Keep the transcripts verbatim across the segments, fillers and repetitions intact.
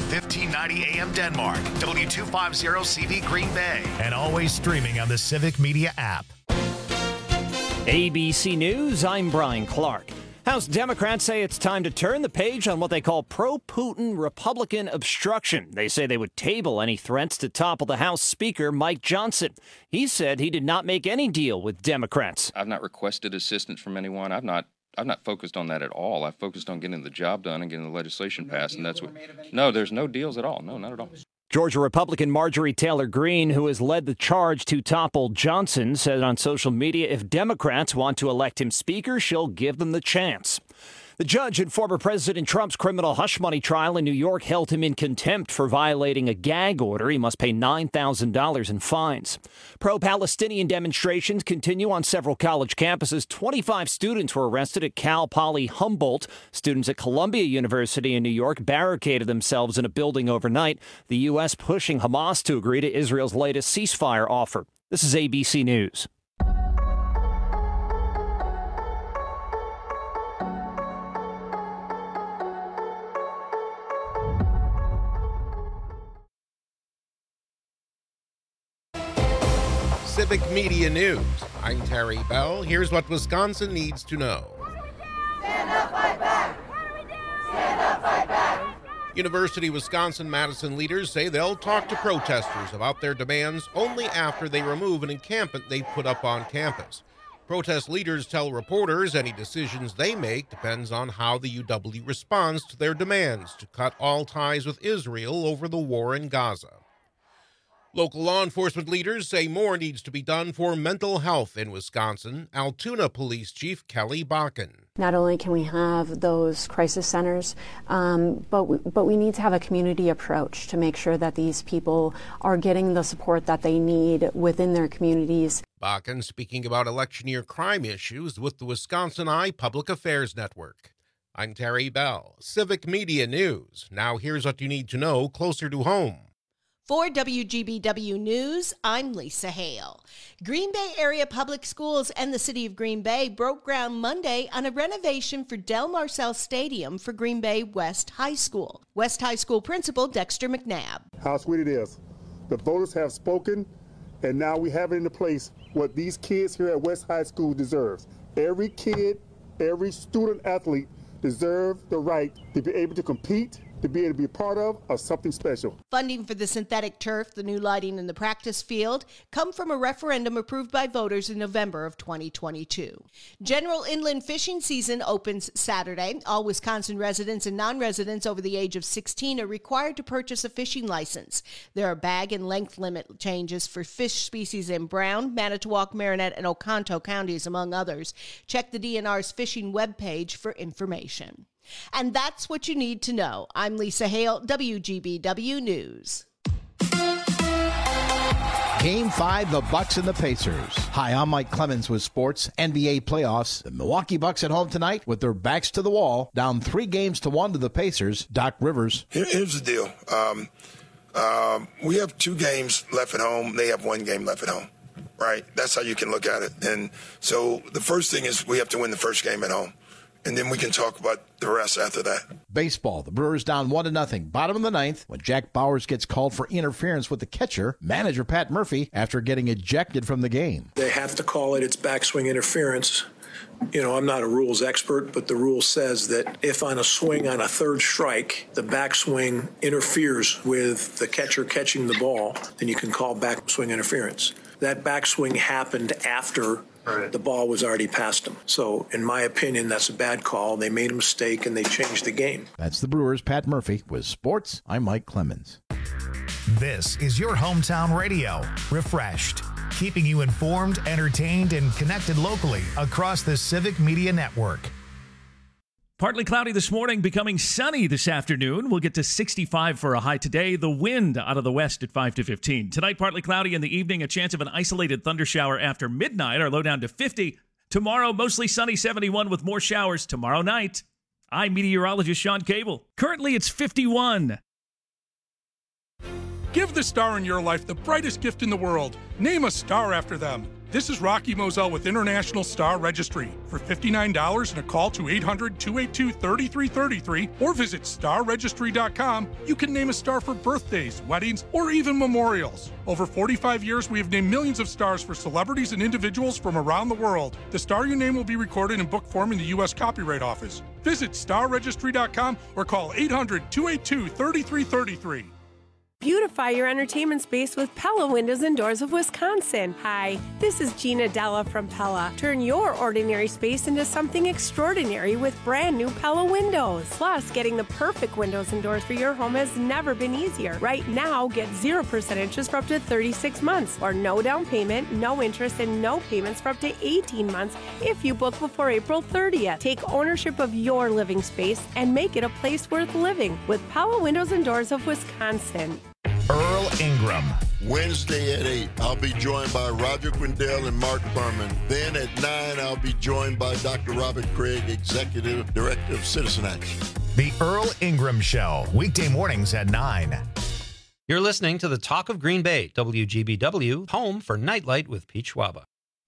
fifteen ninety A M Denmark, W two fifty C V Green Bay, and always streaming on the Civic Media app. A B C News, I'm Brian Clark. House Democrats say it's time to turn the page on what they call pro-Putin Republican obstruction. They say they would table any threats to topple the House Speaker, Mike Johnson. He said he did not make any deal with Democrats. I've not requested assistance from anyone. I've not I've not focused on that at all. I've focused on getting the job done and getting the legislation passed, and that's what. No, there's no deals at all. No, not at all. Georgia Republican Marjorie Taylor Greene, who has led the charge to topple Johnson, said on social media if Democrats want to elect him Speaker, she'll give them the chance. The judge in former President Trump's criminal hush money trial in New York held him in contempt for violating a gag order. He must pay nine thousand dollars in fines. Pro-Palestinian demonstrations continue on several college campuses. twenty-five students were arrested at Cal Poly Humboldt. Students at Columbia University in New York barricaded themselves in a building overnight. The U S pushing Hamas to agree to Israel's latest ceasefire offer. This is A B C News. Civic Media News. I'm Terry Bell. Here's what Wisconsin needs to know. Stand up, fight back! What do we do? Stand up, fight back! University of Wisconsin-Madison leaders say they'll talk to protesters about their demands only after they remove an encampment they put up on campus. Protest leaders tell reporters any decisions they make depends on how the U W responds to their demands to cut all ties with Israel over the war in Gaza. Local law enforcement leaders say more needs to be done for mental health in Wisconsin. Altoona Police Chief Kelly Bakken. Not only can we have those crisis centers, um, but, we, but we need to have a community approach to make sure that these people are getting the support that they need within their communities. Bakken speaking about election year crime issues with the Wisconsin Eye Public Affairs Network. I'm Terry Bell, Civic Media News. Now here's what you need to know closer to home. For W G B W News, I'm Lisa Hale. Green Bay Area Public Schools and the City of Green Bay broke ground Monday on a renovation for Del Marcel Stadium for Green Bay West High School. West High School Principal Dexter McNabb. How sweet it is. The voters have spoken, and now we have it into place what these kids here at West High School deserves. Every kid, every student athlete deserves the right to be able to compete, to be able to be a part of, of something special. Funding for the synthetic turf, the new lighting in the practice field, come from a referendum approved by voters in November of twenty twenty-two. General inland fishing season opens Saturday. All Wisconsin residents and non-residents over the age of sixteen are required to purchase a fishing license. There are bag and length limit changes for fish species in Brown, Manitowoc, Marinette, and Oconto counties, among others. Check the D N R's fishing webpage for information. And that's what you need to know. I'm Lisa Hale, W G B W News. Game five, the Bucks and the Pacers. Hi, I'm Mike Clemens with sports. N B A playoffs. The Milwaukee Bucks at home tonight with their backs to the wall, down three games to one to the Pacers. Doc Rivers. Here, here's the deal. Um, um, we have two games left at home. They have one game left at home, right? That's how you can look at it. And so the first thing is we have to win the first game at home. And then we can talk about the rest after that. Baseball. The Brewers down one to nothing. Bottom of the ninth when Jack Bowers gets called for interference with the catcher, manager Pat Murphy, after getting ejected from the game. They have to call it its backswing interference. You know, I'm not a rules expert, but the rule says that if on a swing on a third strike, the backswing interferes with the catcher catching the ball, then you can call backswing interference. That backswing happened after Right. The ball was already past them. So, in my opinion, that's a bad call. They made a mistake, and they changed the game. That's the Brewers' Pat Murphy. With sports, I'm Mike Clemens. This is your hometown radio, Refreshed, keeping you informed, entertained, and connected locally across the Civic Media Network. Partly cloudy this morning, becoming sunny this afternoon. We'll get to sixty-five for a high today. The wind out of the west at five to fifteen. Tonight, partly cloudy in the evening. A chance of an isolated thundershower after midnight. Our low down to fifty. Tomorrow, mostly sunny, seventy-one with more showers tomorrow night. I'm meteorologist Sean Cable. Currently, it's fifty-one. Give the star in your life the brightest gift in the world. Name a star after them. This is Rocky Moselle with International Star Registry. For fifty-nine dollars and a call to eight hundred, two eight two, three three three three or visit star registry dot com, you can name a star for birthdays, weddings, or even memorials. Over forty-five years, we have named millions of stars for celebrities and individuals from around the world. The star you name will be recorded in book form in the U S Copyright Office. Visit star registry dot com or call eight hundred, two eight two, three three three three. Beautify your entertainment space with Pella Windows and Doors of Wisconsin. Hi, this is Gina Della from Pella. Turn your ordinary space into something extraordinary with brand new Pella windows. Plus, getting the perfect windows and doors for your home has never been easier. Right now, get zero percent interest for up to thirty-six months, or no down payment, no interest, and no payments for up to eighteen months if you book before April thirtieth. Take ownership of your living space and make it a place worth living with Pella Windows and Doors of Wisconsin. Earl Ingram. Wednesday at eight, I'll be joined by Roger Quindell and Mark Furman. Then at nine, I'll be joined by Doctor Robert Craig, Executive Director of Citizen Action. The Earl Ingram Show, weekday mornings at nine. You're listening to the Talk of Green Bay, W G B W, home for Nightlight with Pete Schwaba.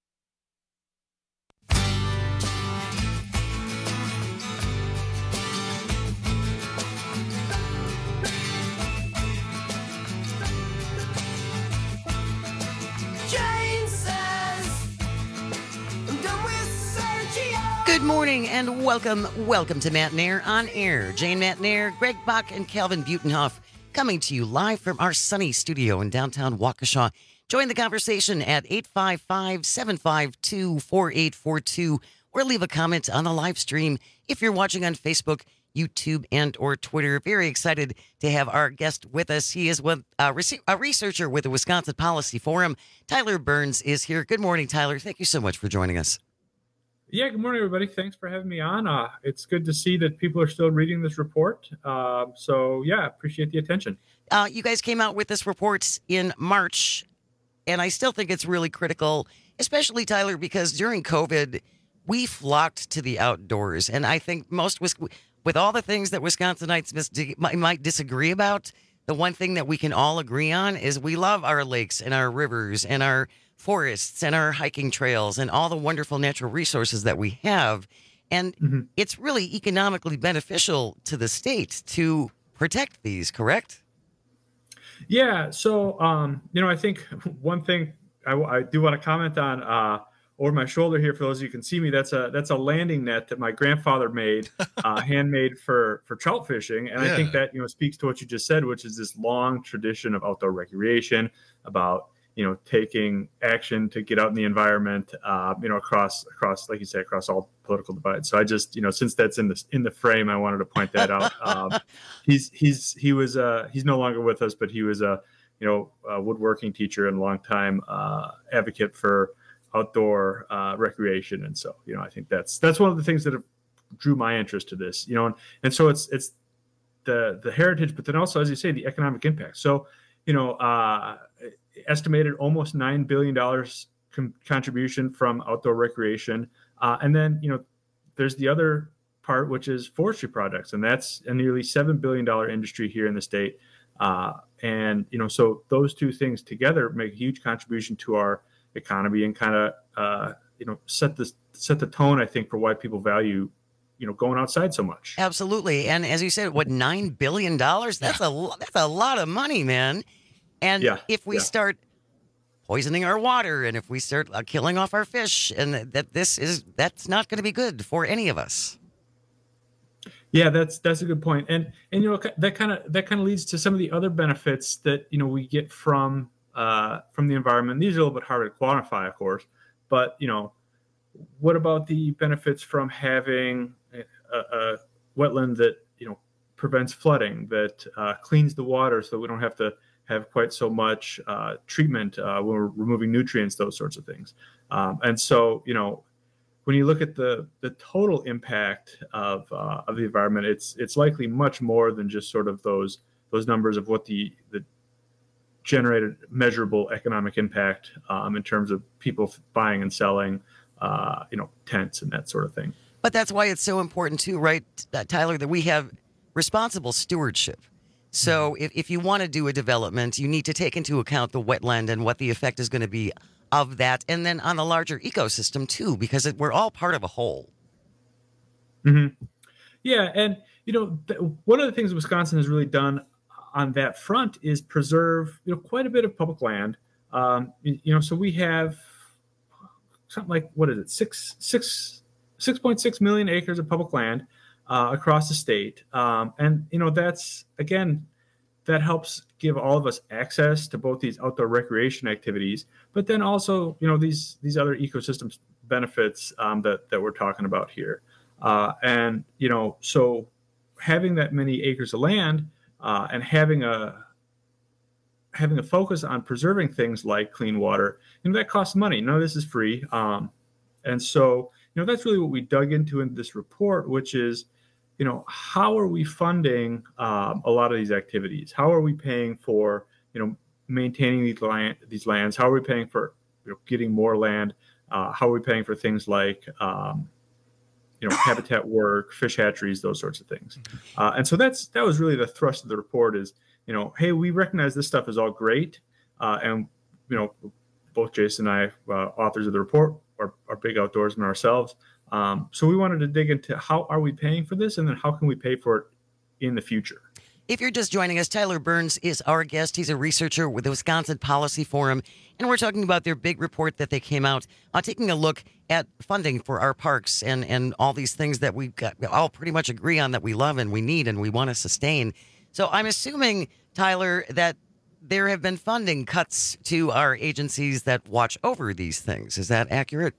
Good morning and welcome, welcome to Matt Nair on Air. Jane Matt Nair, Greg Bach, and Calvin Butenhoff coming to you live from our sunny studio in downtown Waukesha. Join the conversation at eight five five, seven five two, four eight four two or leave a comment on the live stream if you're watching on Facebook, YouTube, and or Twitter. Very excited to have our guest with us. He is with, uh, a researcher with the Wisconsin Policy Forum. Tyler Burns is here. Good morning, Tyler. Thank you so much for joining us. Yeah, good morning, everybody. Thanks for having me on. Uh, it's good to see that people are still reading this report. Uh, so, yeah, appreciate the attention. Uh, you guys came out with this report in March, and I still think it's really critical, especially, Tyler, because during COVID, we flocked to the outdoors. And I think most, with all the things that Wisconsinites might disagree about, the one thing that we can all agree on is we love our lakes and our rivers and our forests and our hiking trails and all the wonderful natural resources that we have. And mm-hmm. it's really economically beneficial to the state to protect these, correct? Yeah. So, um, you know, I think one thing I, I do want to comment on uh, over my shoulder here, for those of you who can see me, that's a that's a landing net that my grandfather made, uh, handmade for, for trout fishing. And yeah. I think that, you know, speaks to what you just said, which is this long tradition of outdoor recreation, about you know, taking action to get out in the environment, uh, you know, across, across, like you say, across all political divides. So I just, you know, since that's in the, in the frame, I wanted to point that out. Um, he's, he's, he was, uh, he's no longer with us, but he was a, you know, a woodworking teacher and a long time, uh, advocate for outdoor, uh, recreation. And so, you know, I think that's, that's one of the things that have drew my interest to this, you know, and, and so it's, it's the, the heritage, but then also, as you say, the economic impact. So, you know, uh, estimated almost nine billion dollars com- contribution from outdoor recreation. Uh, and then, you know, there's the other part, which is forestry products. And that's a nearly seven billion dollars industry here in the state. Uh, and, you know, so those two things together make a huge contribution to our economy and kind of, uh, you know, set the, set the tone, I think, for why people value, you know, going outside so much. Absolutely. And as you said, what, nine billion dollars? That's, yeah. a, that's a lot of money, man. And yeah, if we yeah. start poisoning our water and if we start uh, killing off our fish, and that this is, that's not going to be good for any of us. Yeah, that's, that's a good point. And, and, you know, that kind of, that kind of leads to some of the other benefits that, you know, we get from, uh, from the environment. These are a little bit harder to quantify, of course, but, you know, what about the benefits from having a, a wetland that, you know, prevents flooding, that uh, cleans the water so we don't have to have quite so much uh, treatment uh, when we're removing nutrients, those sorts of things. Um, and so, you know, when you look at the the total impact of uh, of the environment, it's it's likely much more than just sort of those those numbers of what the the generated measurable economic impact um, in terms of people buying and selling, uh, you know, tents and that sort of thing. But that's why it's so important too, right, uh, Tyler, that we have responsible stewardship. So if, if you want to do a development, you need to take into account the wetland and what the effect is going to be of that, and then on the larger ecosystem too, because it, we're all part of a whole. Mm-hmm. Yeah, and you know, th- one of the things Wisconsin has really done on that front is preserve, you know, quite a bit of public land. Um, you, you know, so we have something like, what is it, six six six point six million acres of public land uh, across the state, um, and you know, that's again, that helps give all of us access to both these outdoor recreation activities, but then also, you know, these these other ecosystem benefits um, that that we're talking about here. Uh, and you know, so having that many acres of land uh, and having a having a focus on preserving things like clean water, you know, that costs money. None of this is free, um, and so you know, that's really what we dug into in this report, which is, you know, how are we funding um, a lot of these activities? How are we paying for, you know, maintaining these land, these lands? How are we paying for, you know, getting more land? Uh, how are we paying for things like, um, you know, habitat work, fish hatcheries, those sorts of things? Uh, and so that's that was really the thrust of the report is, you know, hey, we recognize this stuff is all great, uh, and you know, both Jason and I, uh, authors of the report, are, are big outdoorsmen ourselves. Um, so we wanted to dig into how are we paying for this, and then how can we pay for it in the future. If you're just joining us, Tyler Burns is our guest. He's a researcher with the Wisconsin Policy Forum, and we're talking about their big report that they came out, uh, taking a look at funding for our parks and, and all these things that we all pretty much agree on that we love and we need and we want to sustain. So I'm assuming, Tyler, that there have been funding cuts to our agencies that watch over these things. Is that accurate?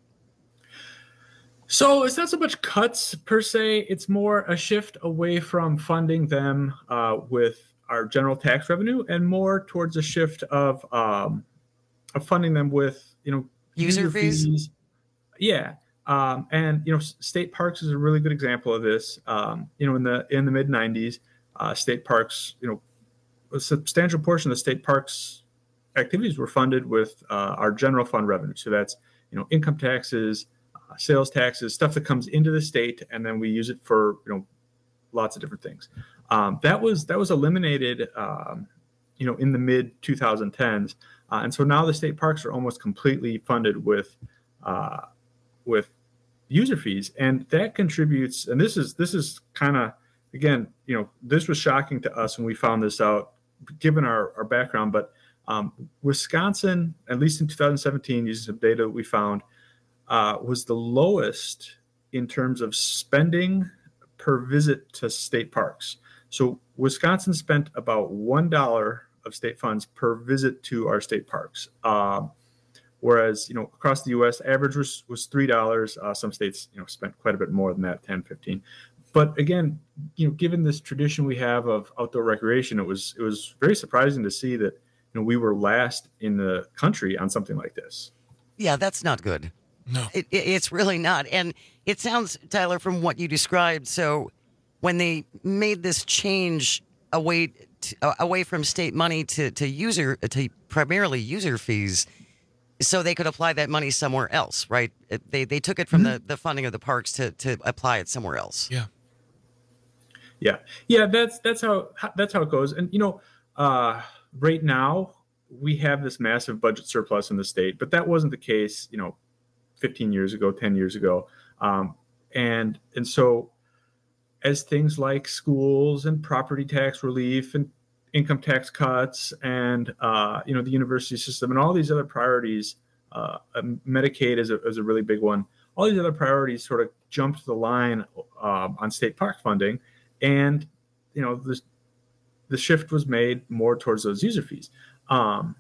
So it's not so much cuts per se. It's more a shift away from funding them uh, with our general tax revenue and more towards a shift of um, of funding them with, you know, user, user fees. fees. Yeah. Um, and, you know, state parks is a really good example of this. Um, you know, in the in the mid nineties, uh, state parks, you know, a substantial portion of the state parks activities were funded with uh, our general fund revenue. So that's, you know, income taxes, uh, sales taxes, stuff that comes into the state, and then we use it for, you know, lots of different things. Um, that was that was eliminated, um, you know, in the mid twenty tens, uh, and so now the state parks are almost completely funded with uh, with user fees, and that contributes. And this is this is kind of, again, you know, this was shocking to us when we found this out, given our, our background. But um, Wisconsin, at least in two thousand seventeen, using some data that we found, uh, was the lowest in terms of spending per visit to state parks. So Wisconsin spent about one dollar of state funds per visit to our state parks. Um, whereas, you know, across the U S, average was, was three dollars. Uh, some states, you know, spent quite a bit more than that, ten, fifteen. But again, you know, given this tradition we have of outdoor recreation, it was it was very surprising to see that, you know, we were last in the country on something like this. Yeah, that's not good. No, it, it, it's really not. And it sounds, Tyler, from what you described, so when they made this change away to, uh, away from state money to to user to primarily user fees, so they could apply that money somewhere else, right? They they took it from mm-hmm. the, the funding of the parks to to apply it somewhere else. Yeah. Yeah, yeah, that's that's how that's how it goes. And you know, uh, right now we have this massive budget surplus in the state, but that wasn't the case, you know, fifteen years ago, ten years ago, um, and and so as things like schools and property tax relief and income tax cuts and uh, you know, the university system and all these other priorities, uh, Medicaid is a, is a really big one. All these other priorities sort of jumped the line uh, on state park funding. And, you know, the, the shift was made more towards those user fees. Um,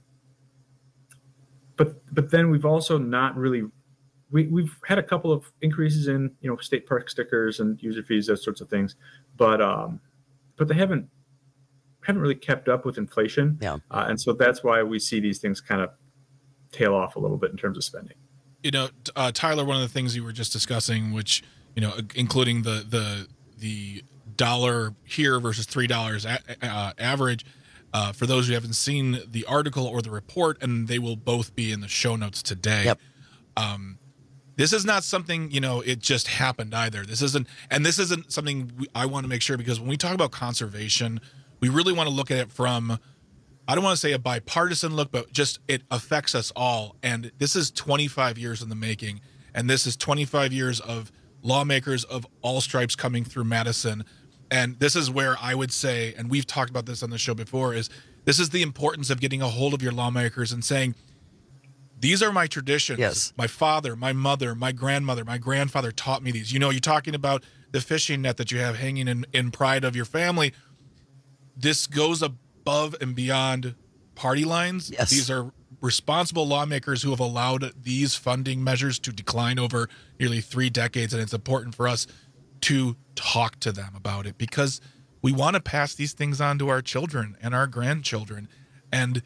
but but then we've also not really, we, we've had a couple of increases in, you know, state park stickers and user fees, those sorts of things. But um, but they haven't haven't really kept up with inflation. Yeah. Uh, and so that's why we see these things kind of tail off a little bit in terms of spending. You know, uh, Tyler, one of the things you were just discussing, which, you know, including the the the dollar here versus three dollars a- uh, average. Uh, for those who haven't seen the article or the report, and they will both be in the show notes today. Yep. Um, this is not something, you know, it just happened either. This isn't, and this isn't something we, I want to make sure, because when we talk about conservation, we really want to look at it from I don't want to say a bipartisan look, but just it affects us all. And this is twenty-five years in the making. And this is twenty-five years of lawmakers of all stripes coming through Madison. And this is where I would say, and we've talked about this on the show before, is this is the importance of getting a hold of your lawmakers and saying, these are my traditions. Yes. My father, my mother, my grandmother, my grandfather taught me these. You know, you're talking about the fishing net that you have hanging in, in pride of your family. This goes above and beyond party lines. Yes. These are responsible lawmakers who have allowed these funding measures to decline over nearly three decades, and it's important for us to talk to them about it because we want to pass these things on to our children and our grandchildren. And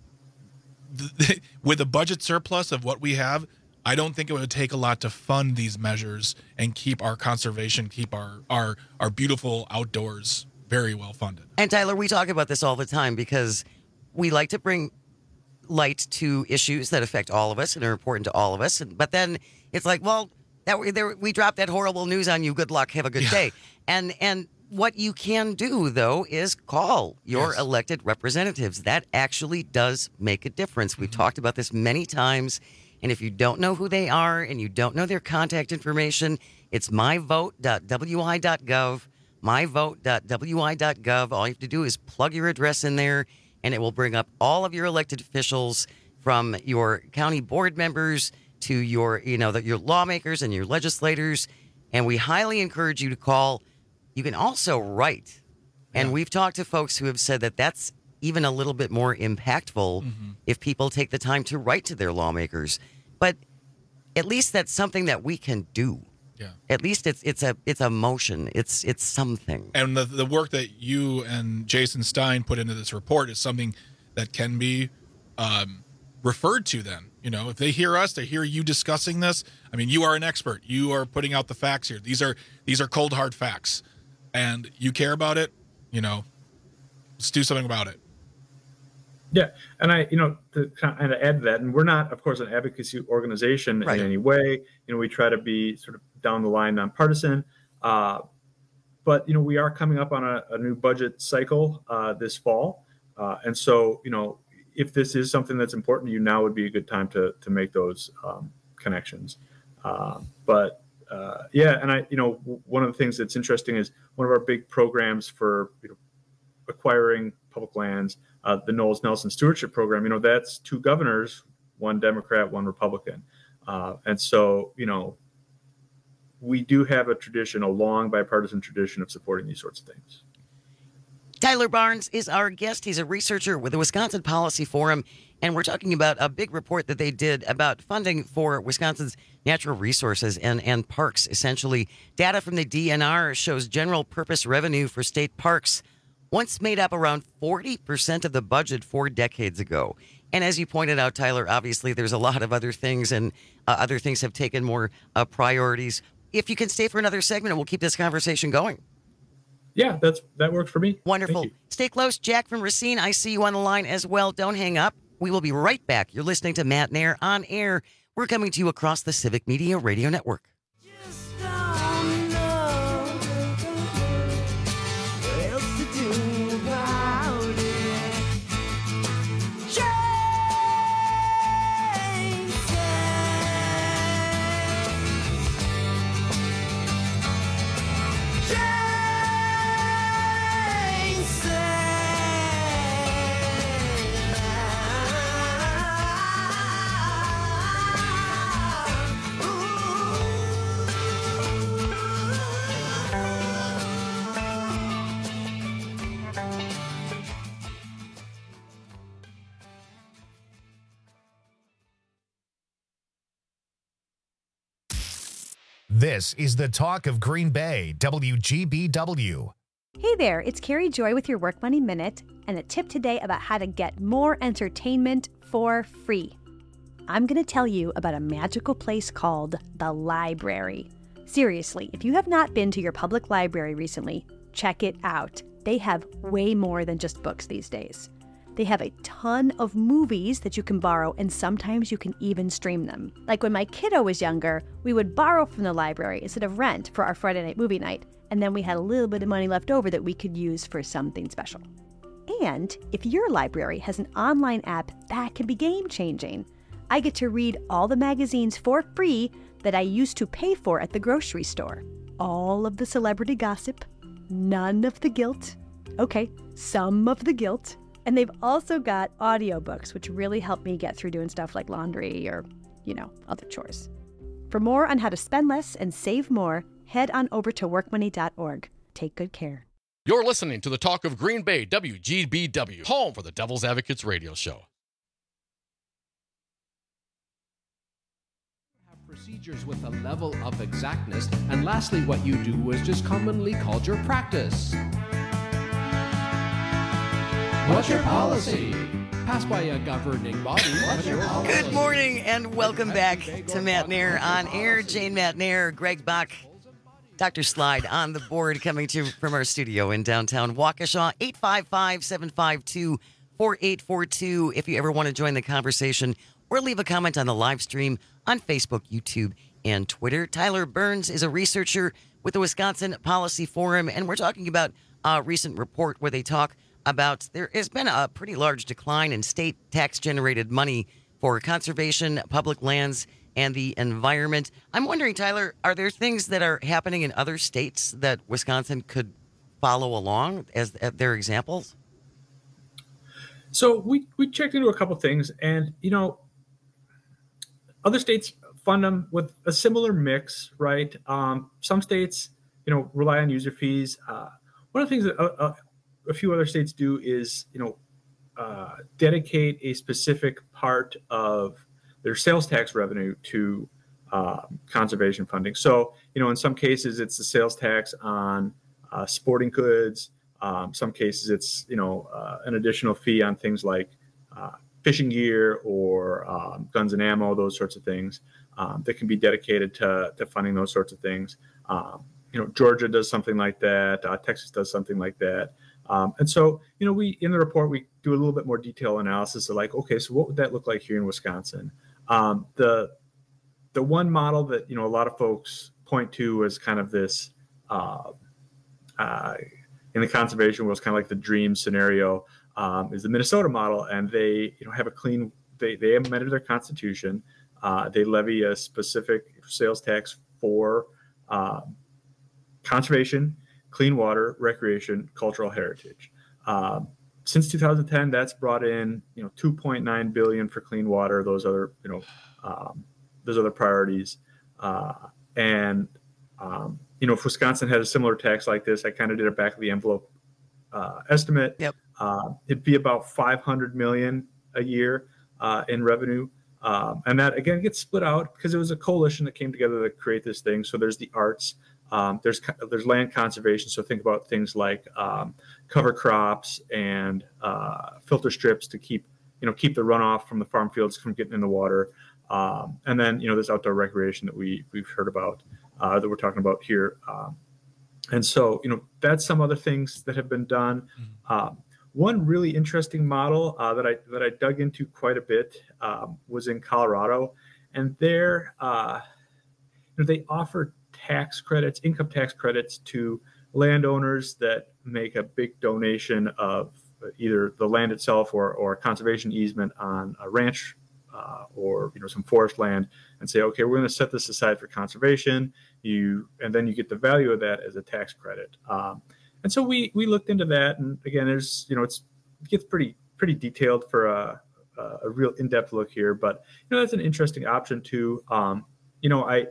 th- with a budget surplus of what we have, I don't think it would take a lot to fund these measures and keep our conservation, keep our our our beautiful outdoors very well funded. And Tyler, we talk about this all the time because we like to bring light to issues that affect all of us and are important to all of us. But then it's like, well, that we, there, we dropped that horrible news on you. Good luck. Have a good yeah. day. And and what you can do, though, is call your yes. elected representatives. That actually does make a difference. We've mm-hmm. talked about this many times. And if you don't know who they are and you don't know their contact information, it's my vote dot w i dot gov, my vote dot w i dot gov. All you have to do is plug your address in there, and it will bring up all of your elected officials from your county board members to your, you know, the, your lawmakers and your legislators. And we highly encourage you to call. You can also write. And yeah. we've talked to folks who have said that that's even a little bit more impactful mm-hmm. if people take the time to write to their lawmakers. But at least that's something that we can do. Yeah. At least it's it's a it's a motion. It's it's something. And the the work that you and Jason Stein put into this report is something that can be um, referred to then. You know, if they hear us, they hear you discussing this. I mean, you are an expert. You are putting out the facts here. These are these are cold hard facts. And you care about it, you know, let's do something about it. Yeah. And I, you know, to kind of add to that, and we're not, of course, an advocacy organization right. in any way. You know, we try to be sort of down the line nonpartisan. Uh, but, you know, we are coming up on a, a new budget cycle uh, this fall. Uh, and so, you know, if this is something that's important to you, now would be a good time to to make those um, connections. Uh, but Uh, yeah, and I, you know, one of the things that's interesting is one of our big programs for you know, acquiring public lands, uh, the Knowles Nelson Stewardship Program. You know, that's two governors, one Democrat, one Republican, uh, and so you know, we do have a tradition, a long bipartisan tradition of supporting these sorts of things. Tyler Barnes is our guest. He's a researcher with the Wisconsin Policy Forum, and we're talking about a big report that they did about funding for Wisconsin's natural resources and, and parks, essentially. Data from the D N R shows general purpose revenue for state parks once made up around forty percent of the budget four decades ago. And as you pointed out, Tyler, obviously there's a lot of other things, and uh, other things have taken more uh, priorities. If you can stay for another segment, we'll keep this conversation going. Yeah, that's that works for me. Wonderful. Stay close. Jack from Racine, I see you on the line as well. Don't hang up. We will be right back. You're listening to Matt Nair on air. We're coming to you across the Civic Media Radio Network. This is the Talk of Green Bay, W G B W. Hey there, it's Carrie Joy with your Work Money Minute, and a tip today about how to get more entertainment for free. I'm going to tell you about a magical place called the library. Seriously, if you have not been to your public library recently, check it out. They have way more than just books these days. They have a ton of movies that you can borrow, and sometimes you can even stream them. Like when my kiddo was younger, we would borrow from the library instead of rent for our Friday night movie night, and then we had a little bit of money left over that we could use for something special. And if your library has an online app, that can be game-changing. I get to read all the magazines for free that I used to pay for at the grocery store. All of the celebrity gossip, none of the guilt. Okay, some of the guilt. And they've also got audiobooks, which really help me get through doing stuff like laundry or, you know, other chores. For more on how to spend less and save more, head on over to work money dot org. Take good care. You're listening to the Talk of Green Bay, W G B W, home for the Devil's Advocates radio show. Procedures with a level of exactness, and lastly, what you do is just commonly called your practice. What's your policy? Passed by a governing body. What's your policy? Good morning and welcome back to Matt Nair on air. Jane Matt Nair, Greg Bach, Doctor Slide on the board, coming to you from our studio in downtown Waukesha. eight five five, seven five two, four eight four two if you ever want to join the conversation or leave a comment on the live stream on Facebook, YouTube, and Twitter. Tyler Burns is a researcher with the Wisconsin Policy Forum, and we're talking about a recent report where they talk about there has been a pretty large decline in state tax-generated money for conservation, public lands, and the environment. I'm wondering, Tyler, are there things that are happening in other states that Wisconsin could follow along as, as their examples? So we, we checked into a couple things, and, you know, other states fund them with a similar mix, right? Um, some states, you know, rely on user fees. Uh, one of the things that a, a, a few other states do is, you know, uh, dedicate a specific part of their sales tax revenue to uh, conservation funding. So, you know, in some cases, it's the sales tax on uh, sporting goods. Um, some cases, it's, you know, uh, an additional fee on things like uh, fishing gear or um, guns and ammo, those sorts of things um, that can be dedicated to, to funding those sorts of things. Um, you know, Georgia does something like that. Uh, Texas does something like that. Um, and so, you know, we, in the report, we do a little bit more detailed analysis of like, okay, so what would that look like here in Wisconsin? Um, the, the one model that, you know, a lot of folks point to as kind of this, uh, uh, in the conservation world, it's kind of like the dream scenario. Um, is the Minnesota model, and they, you know, have a clean. They they amended their constitution. Uh, they levy a specific sales tax for uh, conservation, clean water, recreation, cultural heritage. Um, since two thousand ten, that's brought in, you know, two point nine billion dollars for clean water. Those other, you know, um, those other priorities, uh, and um, you know, if Wisconsin had a similar tax like this, I kind of did a back of the envelope uh, estimate. Yep. Uh, it'd be about five hundred million dollars a year uh, in revenue. Um, and that, again, gets split out because it was a coalition that came together to create this thing. So there's the arts, um, there's there's land conservation. So think about things like um, cover crops and uh, filter strips to keep, you know, keep the runoff from the farm fields from getting in the water. Um, and then, you know, there's outdoor recreation that we, we've heard about uh, that we're talking about here. Um, and so, you know, that's some other things that have been done. Mm-hmm. Um, One really interesting model uh, that I that I dug into quite a bit um, was in Colorado, and there, uh, you know, they offer tax credits, income tax credits to landowners that make a big donation of either the land itself or or a conservation easement on a ranch uh, or, you know, some forest land, and say, okay, we're going to set this aside for conservation. You and then you get the value of that as a tax credit. Um, And so we we looked into that, and again, there's, you know, it's it gets pretty pretty detailed for a a real in-depth look here, but, you know, that's an interesting option too. Um, you know, I,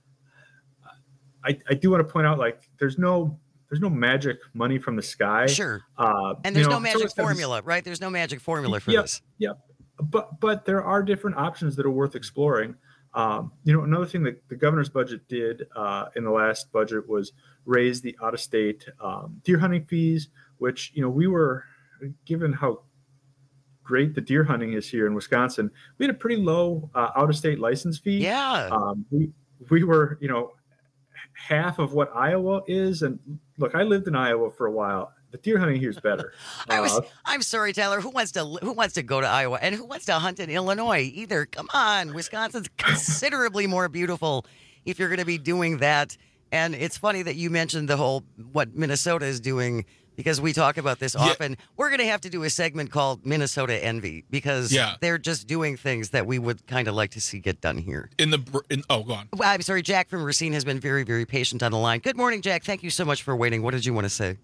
I I do want to point out, like, there's no there's no magic money from the sky. Sure. Uh, and there's you know, no magic so formula, right? There's no magic formula for yep, this. Yep. But but there are different options that are worth exploring. Um, you know, another thing that the governor's budget did uh, in the last budget was raise the out-of-state um, deer hunting fees, which, you know, we were, given how great the deer hunting is here in Wisconsin, we had a pretty low uh, out-of-state license fee. Yeah. Um, we we were, you know, half of what Iowa is. And look, I lived in Iowa for a while. The deer hunting here is better. I was, uh, I'm sorry, Tyler. Who wants to who wants to go to Iowa and who wants to hunt in Illinois either? Come on, Wisconsin's considerably more beautiful if you're going to be doing that. And it's funny that you mentioned the whole what Minnesota is doing because we talk about this Yeah. often. We're going to have to do a segment called Minnesota Envy because Yeah. they're just doing things that we would kind of like to see get done here. In the br- in, oh, go on. Well, I'm sorry, Jack from Racine has been very, very patient on the line. Good morning, Jack. Thank you so much for waiting. What did you want to say?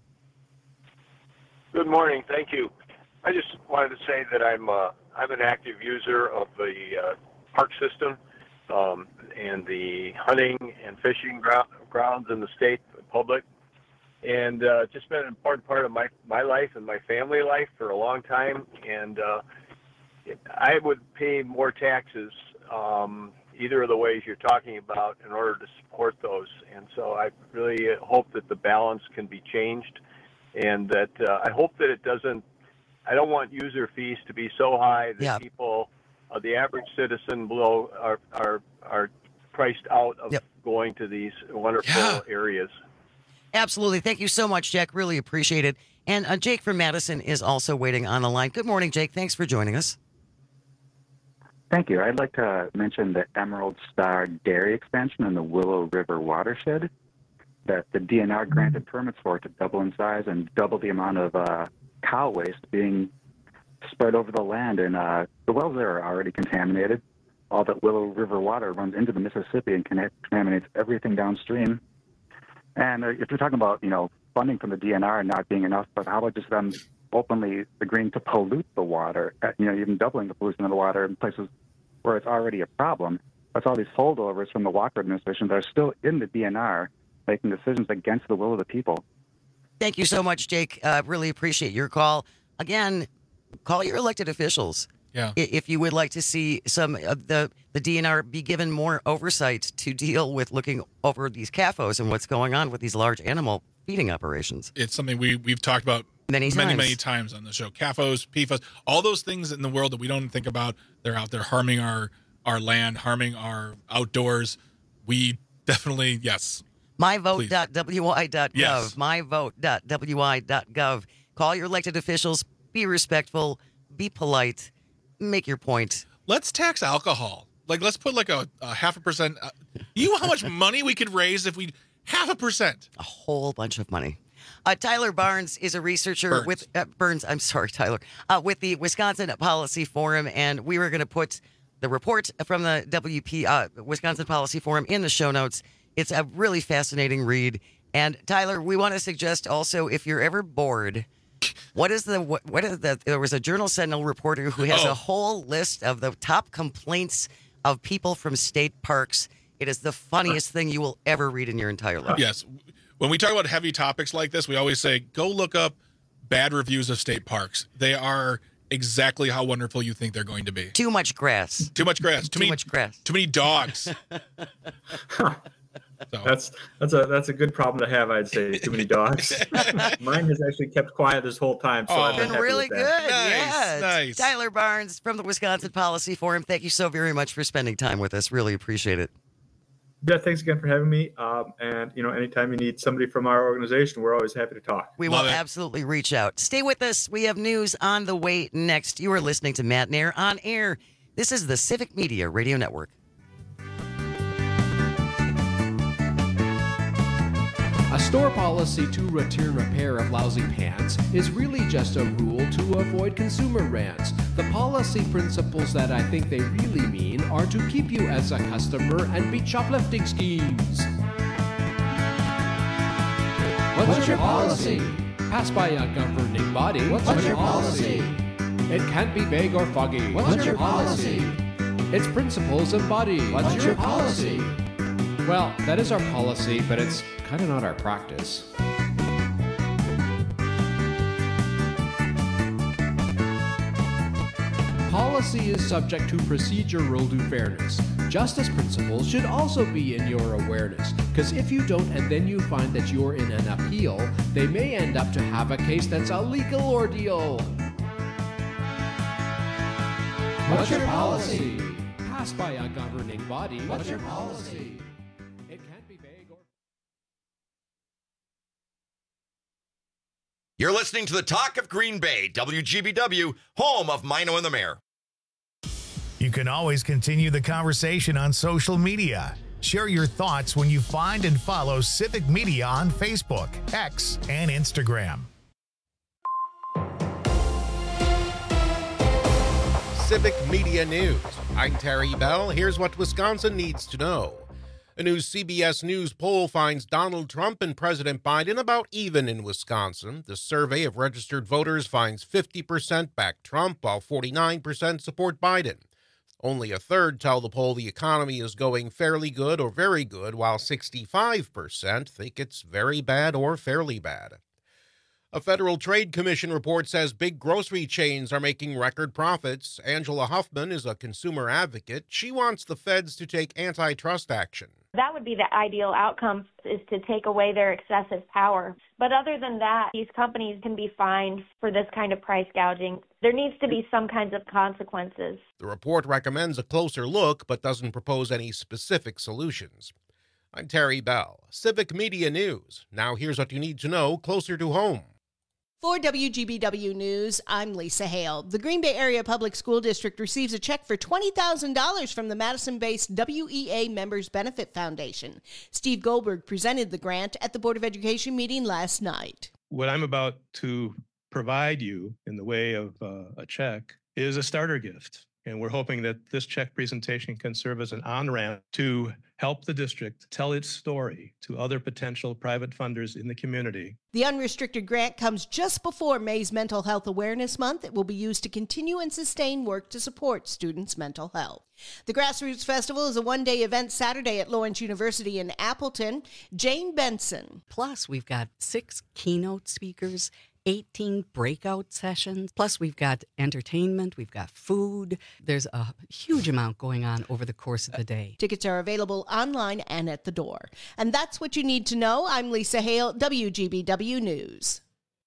Good morning. Thank you. I just wanted to say that I'm uh, I'm an active user of the uh, park system um, and the hunting and fishing gro- grounds in the state public, and uh, just been an important part of my my life and my family life for a long time. And uh, I would pay more taxes um, either of the ways you're talking about in order to support those. And so I really hope that the balance can be changed, and that uh, I hope that it doesn't. I don't want user fees to be so high that Yeah. people, uh, the average citizen below, are are are priced out of Yep. going to these wonderful Yeah. areas. Absolutely. Thank you so much, Jack. Really appreciate it. And uh, Jake from Madison is also waiting on the line. Good morning, Jake. Thanks for joining us. Thank you. I'd like to mention the Emerald Star Dairy expansion in the Willow River watershed that the D N R granted permits for to double in size and double the amount of uh, cow waste being spread over the land. And uh, the wells there are already contaminated. All that Willow River water runs into the Mississippi and contaminates everything downstream. And uh, if you're talking about, you know, funding from the D N R not being enough, but how about just them openly agreeing to pollute the water, uh, you know, even doubling the pollution of the water in places where it's already a problem? That's all these holdovers from the Walker administration that are still in the D N R making decisions against the will of the people. Thank you so much, Jake. Uh, really appreciate your call. Again, call your elected officials. Yeah. I- If you would like to see some of the, the D N R be given more oversight to deal with looking over these C A F Os and what's going on with these large animal feeding operations. It's something we, we've talked about Many many, times. many times on the show. C A F Os, P F A S, all those things in the world that we don't think about. They're out there harming our, our land, harming our outdoors. We definitely, yes. my vote dot w i dot gov. Yes. my vote dot w i dot gov. Call your elected officials. Be respectful. Be polite. Make your point. Let's tax alcohol. Like, let's put like a, a half a percent. Uh, you know how much money we could raise if we half a percent? A whole bunch of money. Uh, Tyler Barnes is a researcher Burns. with uh, Burns. I'm sorry, Tyler. Uh, with the Wisconsin Policy Forum, and we were going to put the report from the W P uh, Wisconsin Policy Forum in the show notes. It's a really fascinating read. And Tyler, we want to suggest also, if you're ever bored, what is the what, what is the? There was a Journal Sentinel reporter who has Oh. a whole list of the top complaints of people from state parks. It is the funniest thing you will ever read in your entire life. Yes. When we talk about heavy topics like this, we always say, go look up bad reviews of state parks. They are exactly how wonderful you think they're going to be. Too much grass. Too much grass. Too, Too many, much grass. Too many dogs. That's that's a that's a good problem to have, I'd say. Too many dogs. Mine has actually kept quiet this whole time, so Oh, I've been, Been happy really with good. that. Yes. nice. Tyler Barnes from the Wisconsin Policy Forum. Thank you so very much for spending time with us. Really appreciate it. Yeah, thanks again for having me. Um, and you know, anytime you need somebody from our organization, we're always happy to talk. We will absolutely reach out. Stay with us. We have news on the way next. You are listening to Matt Nair on air. This is the Civic Media Radio Network. A store policy to return repair of lousy pants is really just a rule to avoid consumer rants. The policy principles that I think they really mean are to keep you as a customer and beat shoplifting schemes. What's, What's your policy? Passed by a governing body. What's, What's your policy? It can't be vague or foggy. What's, What's your policy? Its principles embodied. What's, What's your policy? Well, that is our policy, but it's kind of not our practice. Policy is subject to procedural due fairness. Justice principles should also be in your awareness, because if you don't and then you find that you're in an appeal, they may end up to have a case that's a legal ordeal. What's your policy? Passed by a governing body. What's your policy? It can't be vague or... You're listening to the Talk of Green Bay, W G B W, home of Mino and the Mayor. You can always continue the conversation on social media. Share your thoughts when you find and follow Civic Media on Facebook, X, and Instagram. Civic Media News. I'm Terry Bell. Here's what Wisconsin needs to know. A new C B S News poll finds Donald Trump and President Biden about even in Wisconsin. The survey of registered voters finds fifty percent back Trump, while forty-nine percent support Biden. Only a third tell the poll the economy is going fairly good or very good, while sixty-five percent think it's very bad or fairly bad. A Federal Trade Commission report says big grocery chains are making record profits. Angela Huffman is a consumer advocate. She wants the feds to take antitrust action. That would be the ideal outcome, is to take away their excessive power. But other than that, these companies can be fined for this kind of price gouging. There needs to be some kinds of consequences. The report recommends a closer look, but doesn't propose any specific solutions. I'm Terry Bell, Civic Media News. Now here's what you need to know closer to home. For W G B W News, I'm Lisa Hale. The Green Bay Area Public School District receives a check for twenty thousand dollars from the Madison-based W E A Members Benefit Foundation. Steve Goldberg presented the grant at the Board of Education meeting last night. What I'm about to provide you in the way of uh, a check is a starter gift. And we're hoping that this check presentation can serve as an on-ramp to help the district tell its story to other potential private funders in the community. The unrestricted grant comes just before May's Mental Health Awareness Month. It will be used to continue and sustain work to support students' mental health. The Grassroots Festival is a one-day event Saturday at Lawrence University in Appleton. Jane Benson. Plus, we've got six keynote speakers, eighteen breakout sessions. Plus, we've got entertainment, we've got food. There's a huge amount going on over the course of the day. Tickets are available online and at the door. And that's what you need to know. I'm Lisa Hale, W G B W News.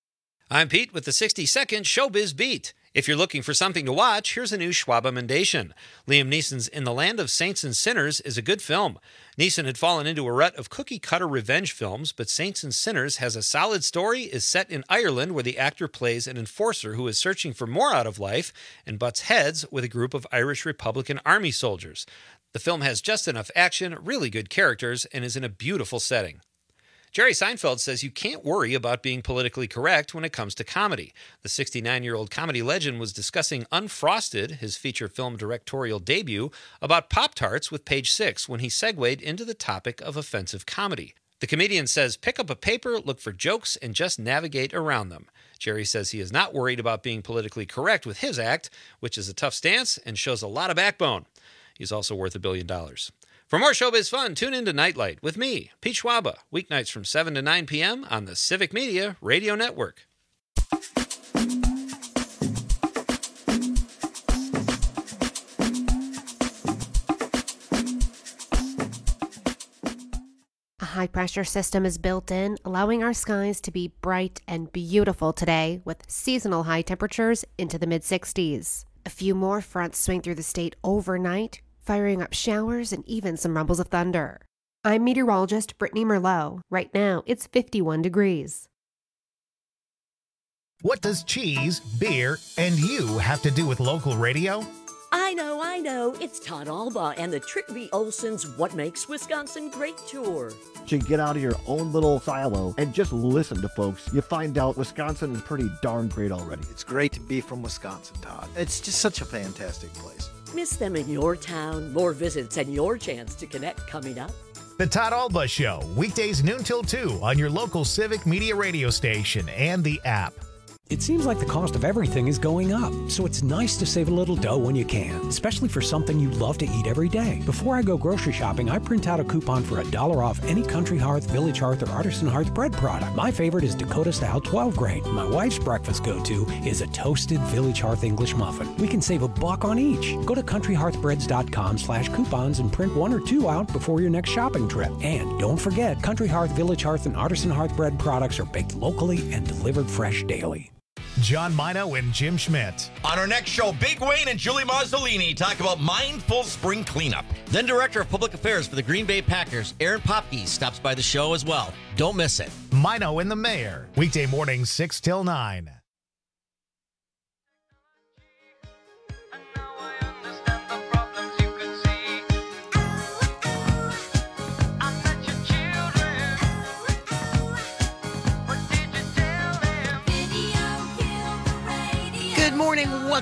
I'm Pete with the sixty-second Showbiz Beat. If you're looking for something to watch, here's a new Schwab Amendation. Liam Neeson's In the Land of Saints and Sinners is a good film. Neeson had fallen into a rut of cookie-cutter revenge films, but Saints and Sinners has a solid story, is set in Ireland, where the actor plays an enforcer who is searching for more out of life and butts heads with a group of Irish Republican Army soldiers. The film has just enough action, really good characters, and is in a beautiful setting. Jerry Seinfeld says you can't worry about being politically correct when it comes to comedy. The sixty-nine-year-old comedy legend was discussing Unfrosted, his feature film directorial debut, about Pop-Tarts with Page Six when he segued into the topic of offensive comedy. The comedian says pick up a paper, look for jokes, and just navigate around them. Jerry says he is not worried about being politically correct with his act, which is a tough stance and shows a lot of backbone. He's also worth a billion dollars. For more showbiz fun, tune in to Nightlight with me, Pete Schwaba, weeknights from seven to nine p.m. on the Civic Media Radio Network. A high-pressure system is built in, allowing our skies to be bright and beautiful today with seasonal high temperatures into the mid sixties. A few more fronts swing through the state overnight, firing up showers and even some rumbles of thunder. I'm meteorologist Brittany Merlot. Right now, it's fifty-one degrees. What does cheese, beer, and you have to do with local radio? I know, I know. It's Todd Alba and the Trick V. Olson's What Makes Wisconsin Great tour. To get out of your own little silo and just listen to folks, you find out Wisconsin is pretty darn great already. It's great to be from Wisconsin, Todd. It's just such a fantastic place. Miss them in your town? More visits and your chance to connect coming up. The Todd Alba Show, weekdays noon till two on your local Civic Media radio station and the app. It seems like the cost of everything is going up, so it's nice to save a little dough when you can, especially for something you love to eat every day. Before I go grocery shopping, I print out a coupon for a dollar off any Country Hearth, Village Hearth, or Artisan Hearth bread product. My favorite is Dakota Style twelve grain. My wife's breakfast go-to is a toasted Village Hearth English muffin. We can save a buck on each. Go to country hearth breads dot com slash coupons and print one or two out before your next shopping trip. And don't forget, Country Hearth, Village Hearth, and Artisan Hearth bread products are baked locally and delivered fresh daily. John Mino and Jim Schmidt. On our next show, Big Wayne and Julie Marzolini talk about mindful spring cleanup. Then Director of Public Affairs for the Green Bay Packers, Aaron Popke, stops by the show as well. Don't miss it. Mino and the Mayor, weekday mornings six till nine.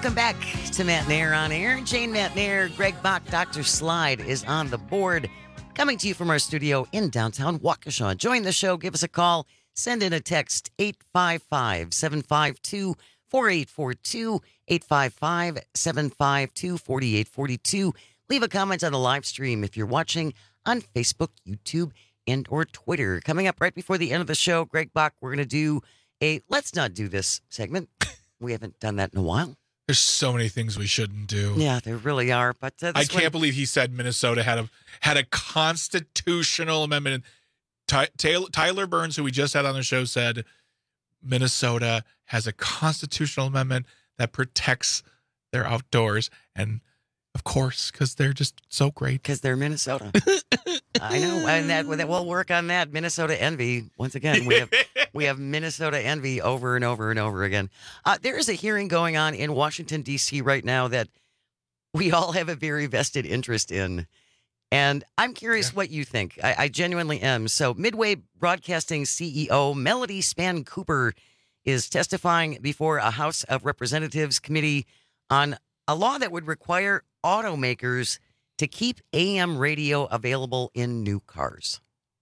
Welcome back to Matt Nair on Air. Jane Matt Nair, Greg Bach, Doctor Slide is on the board. Coming to you from our studio in downtown Waukesha. Join the show. Give us a call. Send in a text, eight five five, seven five two, four eight four two, eight five five, seven five two, four eight four two. Leave a comment on the live stream if you're watching on Facebook, YouTube, and or Twitter. Coming up right before the end of the show, Greg Bach, we're going to do a Let's Not Do This segment. We haven't done that in a while. There's so many things we shouldn't do. Yeah, there really are. But uh, I can't one... believe he said Minnesota had a had a constitutional amendment. Ty, Taylor, Tyler Burns, who we just had on the show, said Minnesota has a constitutional amendment that protects their outdoors, and of course, because they're just so great. Because they're Minnesota. I know, and that, that we'll work on that Minnesota envy once again. We have we have Minnesota envy over and over and over again. Uh, there is a hearing going on in Washington D C right now that we all have a very vested interest in, and I'm curious yeah. what you think. I, I genuinely am. So, Midway Broadcasting C E O Melody Span Cooper is testifying before a House of Representatives committee on a law that would require automakers to keep A M radio available in new cars.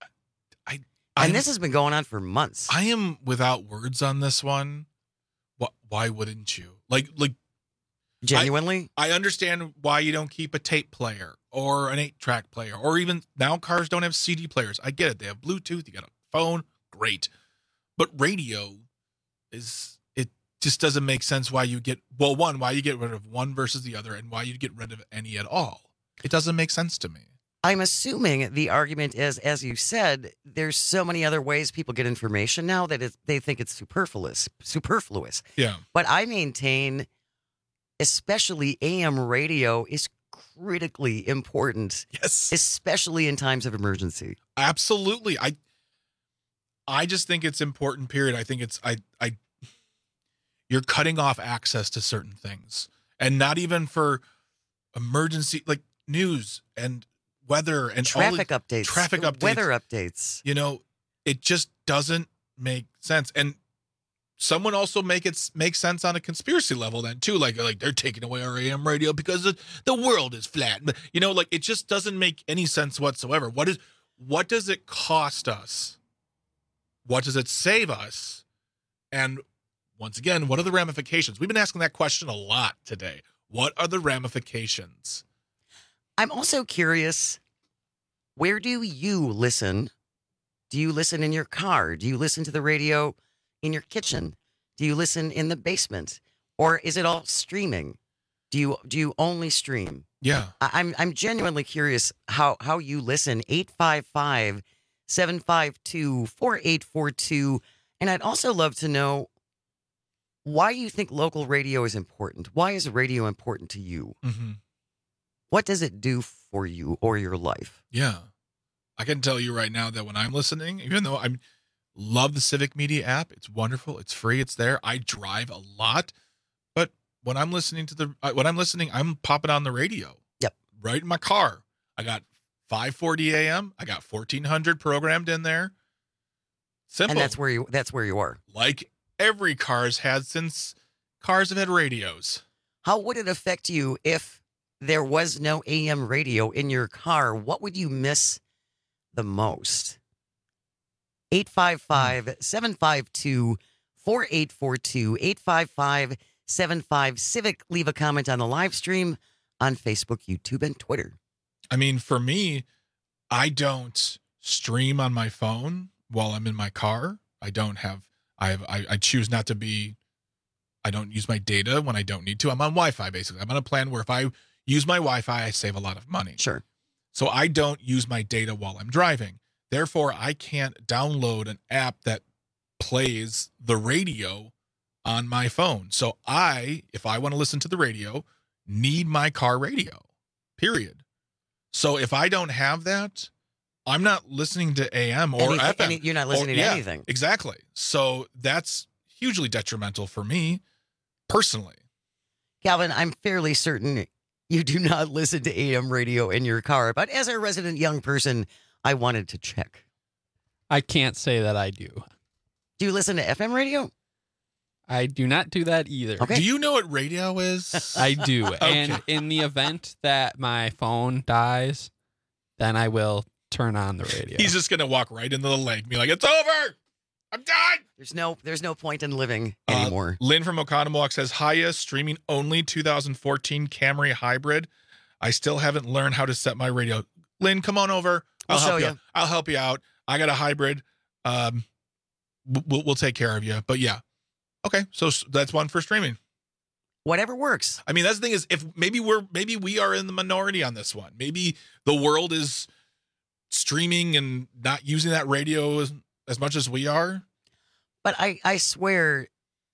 I, I and I, this has been going on for months. I am without words on this one. What? Why wouldn't you? Like, like genuinely? I, I understand why you don't keep a tape player or an eight-track player, or even now cars don't have C D players. I get it. They have Bluetooth. You got a phone. Great. But radio is... just doesn't make sense why you get, well, one, why you get rid of one versus the other, and why you get rid of any at all. It doesn't make sense to me. I'm assuming the argument is, as you said, there's so many other ways people get information now that it, they think it's superfluous. Superfluous. Yeah. But I maintain, especially A M radio is critically important. Yes. Especially in times of emergency. Absolutely. I, I just think it's important, period. I think it's, I, I, you're cutting off access to certain things, and not even for emergency, like news and weather and traffic all updates, traffic updates, weather updates. You know, it just doesn't make sense. And someone also make it make sense on a conspiracy level then too. Like, like they're taking away our A M radio because the, the world is flat. But you know, like it just doesn't make any sense whatsoever. What is, what does it cost us? What does it save us? And once again, what are the ramifications? We've been asking that question a lot today. What are the ramifications? I'm also curious, where do you listen? Do you listen in your car? Do you listen to the radio in your kitchen? Do you listen in the basement? Or is it all streaming? Do you do you only stream? Yeah. I, I'm I'm genuinely curious how, how you listen. eight five five, seven five two, four eight four two. And I'd also love to know why you think local radio is important. Why is radio important to you? Mm-hmm. What does it do for you or your life? Yeah. I can tell you right now that when I'm listening, even though I love the Civic Media app, it's wonderful, it's free, it's there. I drive a lot, but when I'm listening to the when I'm listening, I'm popping on the radio. Yep. Right in my car. I got five forty A M. I got fourteen hundred programmed in there. Simple. And that's where you that's where you are. Like every car's had since cars have had radios. How would it affect you if there was no A M radio in your car? What would you miss the most? eight five five, seven five two, four eight four two, eight five five, seven five Civic. Leave a comment on the live stream on Facebook, YouTube, and Twitter. I mean, for me, I don't stream on my phone while I'm in my car. I don't have, I have, I, I choose not to be, I don't use my data when I don't need to. I'm on Wi-Fi, basically. I'm on a plan where if I use my Wi-Fi, I save a lot of money. Sure. So I don't use my data while I'm driving. Therefore, I can't download an app that plays the radio on my phone. So I, if I want to listen to the radio, need my car radio, period. So if I don't have that, I'm not listening to A M or anything, F M. Any, you're not listening or, to yeah, anything. Exactly. So that's hugely detrimental for me personally. Calvin, I'm fairly certain you do not listen to A M radio in your car, but as a resident young person, I wanted to check. I can't say that I do. Do you listen to F M radio? I do not do that either. Okay. Do you know what radio is? I do. Okay. And in the event that my phone dies, then I will turn on the radio. He's just gonna walk right into the lake and be like, "It's over. I'm done." There's no there's no point in living Uh, anymore. Lynn from Oconomowoc says, "Hiya, streaming only two thousand fourteen Camry hybrid. I still haven't learned how to set my radio." Lynn, come on over. I'll, I'll help show you. you. I'll help you out. I got a hybrid. Um, we'll we'll take care of you. But yeah, okay. So s- that's one for streaming. Whatever works. I mean, that's the thing is, if maybe we're maybe we are in the minority on this one. Maybe the world is streaming and not using that radio as, as much as we are. But I, I swear,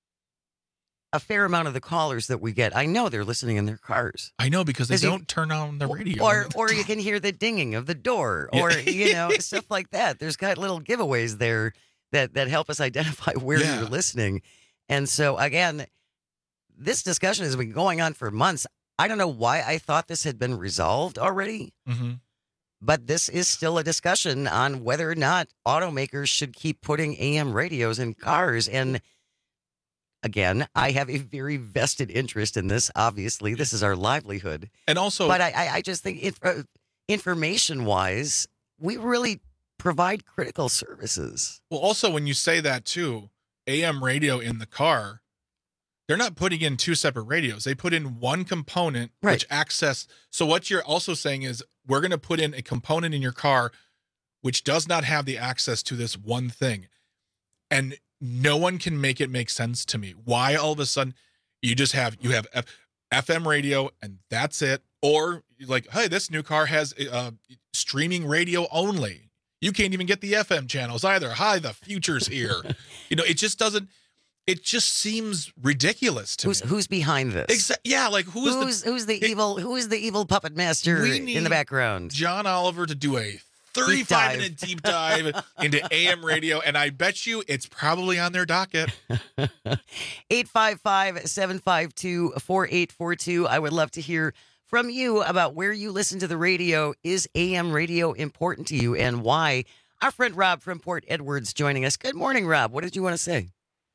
a fair amount of the callers that we get, I know they're listening in their cars. I know because they Is he- don't turn on the radio. Or or you can hear the dinging of the door, or you know stuff like that. There's got little giveaways there that that help us identify where Yeah. you're listening. And so again, this discussion has been going on for months. I don't know why I thought this had been resolved already, Mm-hmm. but this is still a discussion on whether or not automakers should keep putting A M radios in cars. And again, I have a very vested interest in this. Obviously, this is our livelihood. And also, But I, I, I just think, it, uh, information-wise, we really provide critical services. Well, also when you say that too, A M radio in the car, they're not putting in two separate radios. They put in one component Right. which access. So what you're also saying is we're going to put in a component in your car which does not have the access to this one thing. And no one can make it make sense to me. Why all of a sudden you just have you have F- FM radio and that's it, or like, hey, this new car has uh, streaming radio only. You can't even get the F M channels either. Hi, the future's here. You know, it just doesn't. It just seems ridiculous to Who's me. who's behind this? Exa- yeah, like who's, Who's the who's the evil who is the evil puppet master We in need the background? John Oliver to do a thirty-five minute deep dive into A M radio, and I bet you it's probably on their docket. eight five five, seven five two, four eight four two. I would love to hear from you about where you listen to the radio. Is A M radio important to you and why? Our friend Rob from Port Edwards joining us. Good morning, Rob. What did you want to say?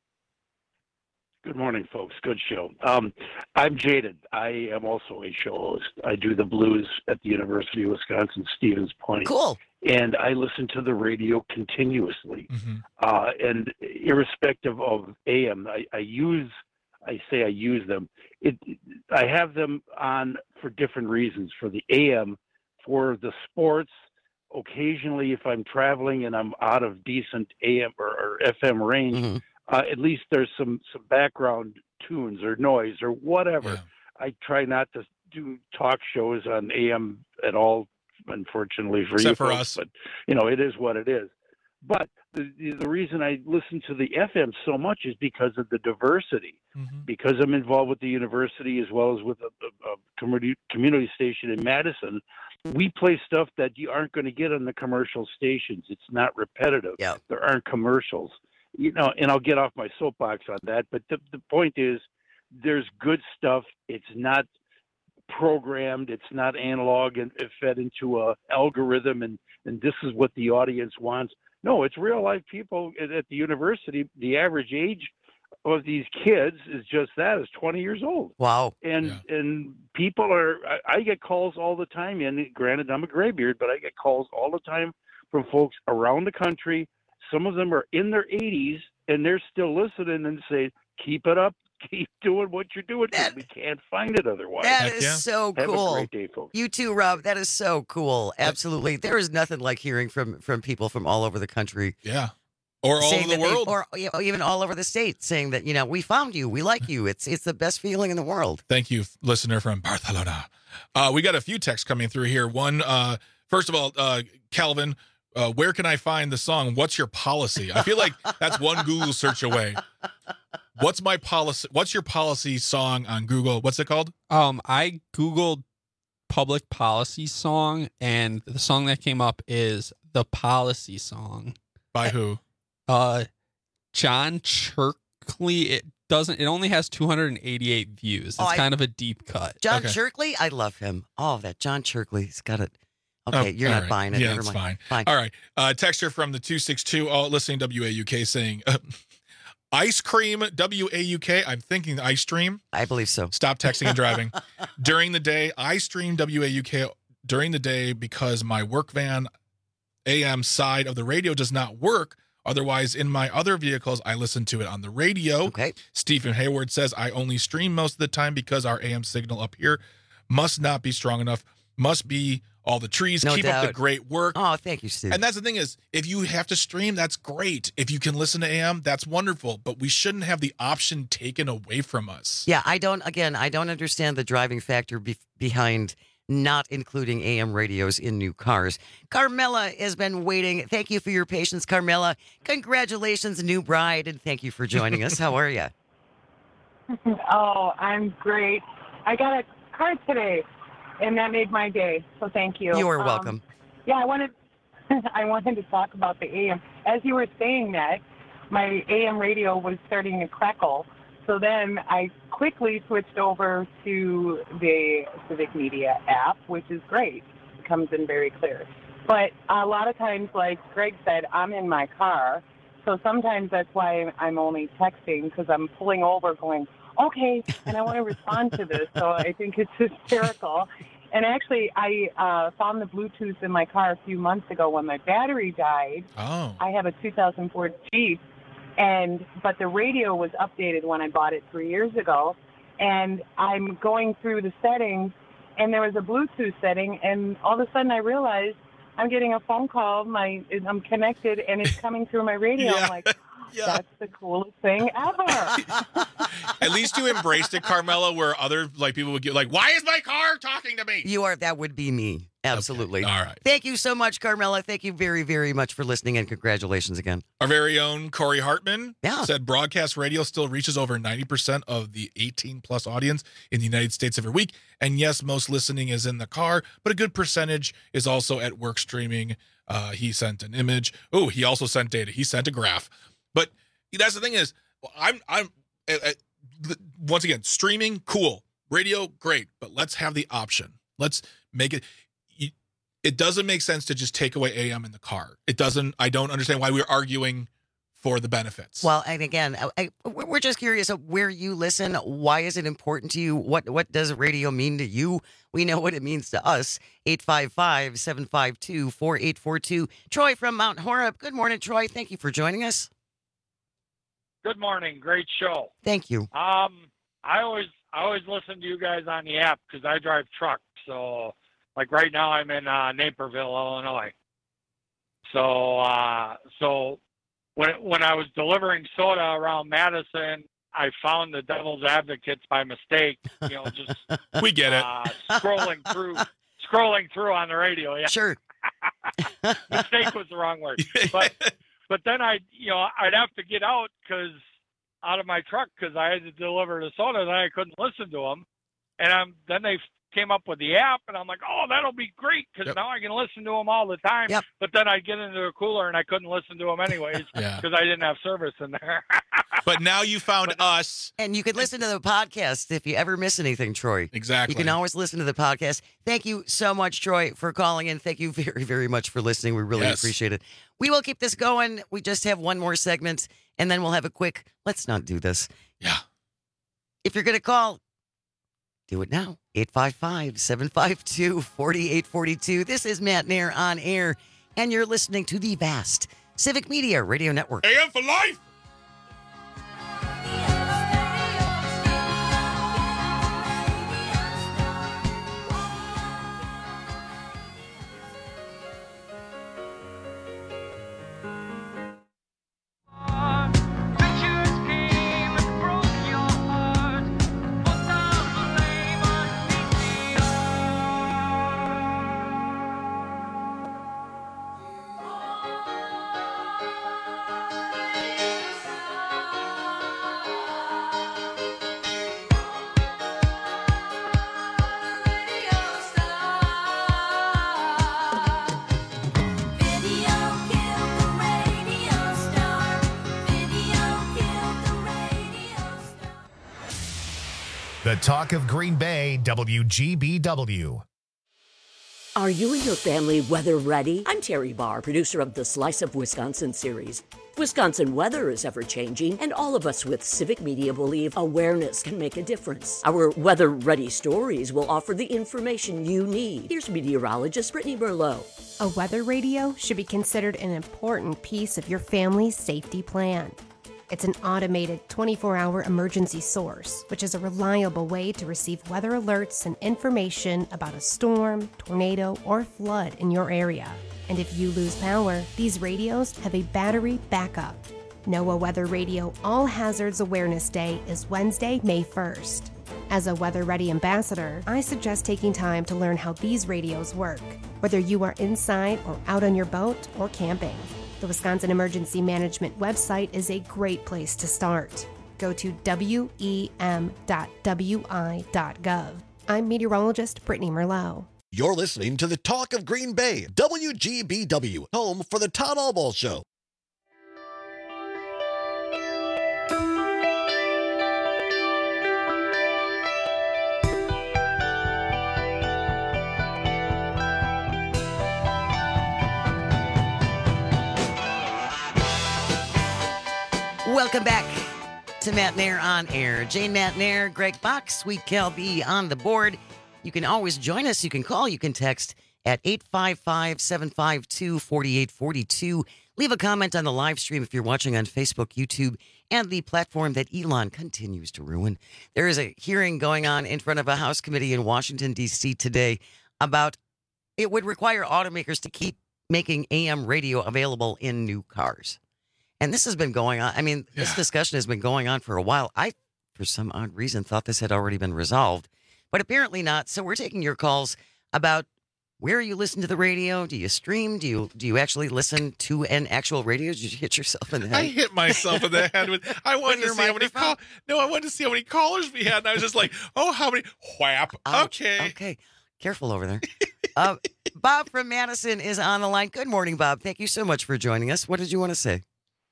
Good morning, folks. Good show. Um, I'm jaded. I am also a show host. I do the blues at the University of Wisconsin Stevens Point. Cool. And I listen to the radio continuously. Mm-hmm. Uh, and irrespective of A M, I, I use, I say I use them. It, I have them on for different reasons. For the A M, for the sports, occasionally if I'm traveling and I'm out of decent A M or, or F M range, Mm-hmm. uh, at least there's some, some background tunes or noise or whatever. I try not to do talk shows on A M at all, unfortunately for Except you for folks, us. but you know, it is what it is. But the, the, the reason I listen to the F M so much is because of the diversity, Mm-hmm. because I'm involved with the university as well as with a, a, a community, community station in Madison. We play stuff that you aren't going to get on the commercial stations. It's not repetitive. Yeah. There aren't commercials, you know, and I'll get off my soapbox on that. But the, the point is there's good stuff. It's not programmed. It's not analog and fed into a algorithm. And, and this is what the audience wants. No, it's real life people at, at the university. The average age of these kids is just that, is twenty years old. Wow. And and people are, I, I get calls all the time. And granted, I'm a graybeard, but I get calls all the time from folks around the country. Some of them are in their eighties, and they're still listening and say, keep it up. Keep doing what you're doing. 'Cause we can't find it otherwise. That is so Have cool. a great day, folks. You too, Rob. That is so cool. Absolutely. There is nothing like hearing from from people from all over the country. Yeah. Or all saying over the that they- world. or you know, even all over the state, saying that, you know, we found you, we like you. It's it's the best feeling in the world. Thank you, listener from Barcelona. Uh, we got a few texts coming through here. One, uh, first of all, uh, Calvin, uh, where can I find the song What's Your Policy? I feel like that's one Google search away. What's my policy? What's your policy song on Google? What's it called? Um, I Googled public policy song, and the song that came up is The Policy Song. By who? Uh, John Cherkley. It doesn't, it only has two hundred eighty-eight views. It's Oh, I- kind of a deep cut. John Cherkley, I love him. Oh, that John Cherkley's got it. Okay, you're all not right. buying it. Yeah, Never it's mind. fine. All right. Uh, texture from the two six two, all listening W A U K saying, uh, Ice Cream, W A U K. I'm thinking Ice Stream. I believe so. Stop texting and driving. During the day, I stream W A U K during the day because my work van A M side of the radio does not work. Otherwise, in my other vehicles, I listen to it on the radio. Okay. Stephen Hayward says, I only stream most of the time because our A M signal up here must not be strong enough. Must be all the trees. No Keep doubt. up the great work. Oh, thank you, Steve. And that's the thing is, if you have to stream, that's great. If you can listen to A M, that's wonderful. But we shouldn't have the option taken away from us. Yeah, I don't, again, I don't understand the driving factor be- behind not including A M radios in new cars. Carmela has been waiting. Thank you for your patience, Carmela. Congratulations, new bride, and thank you for joining us. How are you? Oh, I'm great. I got a card today, and that made my day, so thank you. You are Um, welcome. Yeah, I wanted I wanted to talk about the A M. As you were saying that, my A M radio was starting to crackle. So then I quickly switched over to the Civic Media app, which is great. It comes in very clear. But a lot of times, like Greg said, I'm in my car. So sometimes that's why I'm only texting, because I'm pulling over going, okay, and I want to respond to this. So I think it's hysterical. And actually, I uh, found the Bluetooth in my car a few months ago when my battery died. Oh. I have a two thousand four Jeep, and but the radio was updated when I bought it three years ago. And I'm going through the settings, and there was a Bluetooth setting, and all of a sudden I realized I'm getting a phone call. My I'm connected, and it's coming through my radio. Yeah. I'm like, that's the coolest thing ever. At least you embraced it, Carmela, where other like people would get like, why is my car talking to me? You are, that would be me. Absolutely. Okay. All right. Thank you so much, Carmela. Thank you very, very much for listening, and congratulations again. Our very own Corey Hartman Yeah. said broadcast radio still reaches over ninety percent of the eighteen plus audience in the United States every week. And yes, most listening is in the car, but a good percentage is also at work streaming. Uh, he sent an image. Oh, he also sent data. He sent a graph. But that's the thing is, I'm, I'm, uh, uh, once again, streaming, cool. Radio, great. But let's have the option. Let's make it. It doesn't make sense to just take away A M in the car. It doesn't. I don't understand why we're arguing for the benefits. Well, and again, I, I, we're just curious of where you listen. Why is it important to you? What what does radio mean to you? We know what it means to us. eight five five, seven five two, four eight four two. Troy from Mount Horeb. Good morning, Troy. Thank you for joining us. Good morning. Great show. Thank you. Um, I always I always listen to you guys on the app because I drive truck. So, like right now, I'm in uh, Naperville, Illinois. So, uh, so when when I was delivering soda around Madison, I found the Devil's Advocates by mistake. You know, just we get it. Uh, scrolling through, scrolling through on the radio. Yeah, sure. Mistake was the wrong word, but. But then I, you know, I'd have to get out because out of my truck because I had to deliver the soda. Then I couldn't listen to them, and I'm then they came up with the app, and I'm like, oh, that'll be great because Yep. now I can listen to them all the time. Yep. But then I'd get into a cooler and I couldn't listen to them anyways Yeah. because I didn't have service in there. But now you found us. And you could listen to the podcast if you ever miss anything, Troy. Exactly. You can always listen to the podcast. Thank you so much, Troy, for calling in. Thank you very, very much for listening. We really Yes. appreciate it. We will keep this going. We just have one more segment, and then we'll have a quick, let's not do this. Yeah. If you're going to call, do it now. eight five five, seven five two, four eight four two. This is Matt Nair on air, and you're listening to the vast Civic Media Radio Network. A M for life. The talk of Green Bay, W G B W. Are you and your family weather ready? I'm Terry Barr, producer of the Slice of Wisconsin series. Wisconsin weather is ever-changing, and all of us with Civic Media believe awareness can make a difference. Our weather-ready stories will offer the information you need. Here's meteorologist Brittany Merlot. A weather radio should be considered an important piece of your family's safety plan. It's an automated twenty-four hour emergency source, which is a reliable way to receive weather alerts and information about a storm, tornado, or flood in your area. And if you lose power, these radios have a battery backup. NOAA Weather Radio All Hazards Awareness Day is Wednesday, May first. As a Weather Ready ambassador, I suggest taking time to learn how these radios work, whether you are inside or out on your boat or camping. The Wisconsin Emergency Management website is a great place to start. Go to W E M dot W I dot gov. I'm meteorologist Brittany Merlot. You're listening to the Talk of Green Bay, W G B W, home for the Todd Albaugh Show. Welcome back to Matt Nair on Air. Jane Matt Nair, Greg Bach, Sweet Cal B on the board. You can always join us. You can call, you can text at eight five five, seven five two, four eight four two. Leave a comment on the live stream if you're watching on Facebook, YouTube, and the platform that Elon continues to ruin. There is a hearing going on in front of a House committee in Washington, D C today about it would require automakers to keep making A M radio available in new cars. And this has been going on. I mean, yeah. This discussion has been going on for a while. I, for some odd reason, thought this had already been resolved, but apparently not. So we're taking your calls about where you listen to the radio. Do you stream? Do you do you actually listen to an actual radio? Did you hit yourself in the head? I hit myself in the head with. I wanted with to see how many call. No, I wanted to see how many callers we had, and I was just like, oh, how many? Whap. Ouch. Okay. Okay. Careful over there. uh, Bob from Madison is on the line. Good morning, Bob. Thank you so much for joining us. What did you want to say?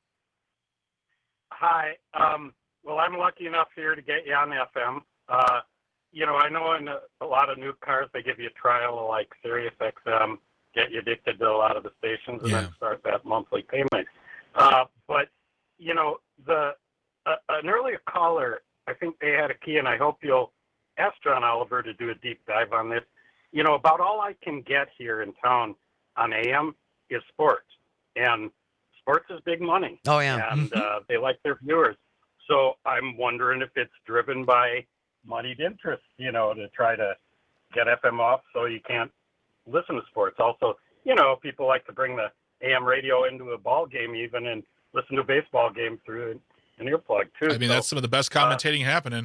Hi. Um, well, I'm lucky enough here to get you on F M. Uh, you know, I know in a, a lot of new cars, they give you a trial of like Sirius X M, get you addicted to a lot of the stations, and yeah. then start that monthly payment. Uh, but, you know, the uh, an earlier caller, I think they had a key, and I hope you'll ask John Oliver to do a deep dive on this. You know, about all I can get here in town on A M is sports. And sports is big money. Oh, yeah. And uh, they like their viewers. So I'm wondering if it's driven by moneyed interest, you know, to try to get F M off so you can't listen to sports. Also, you know, people like to bring the A M radio into a ball game even and listen to a baseball game through an earplug, too. I mean, so, that's some of the best commentating uh, happening.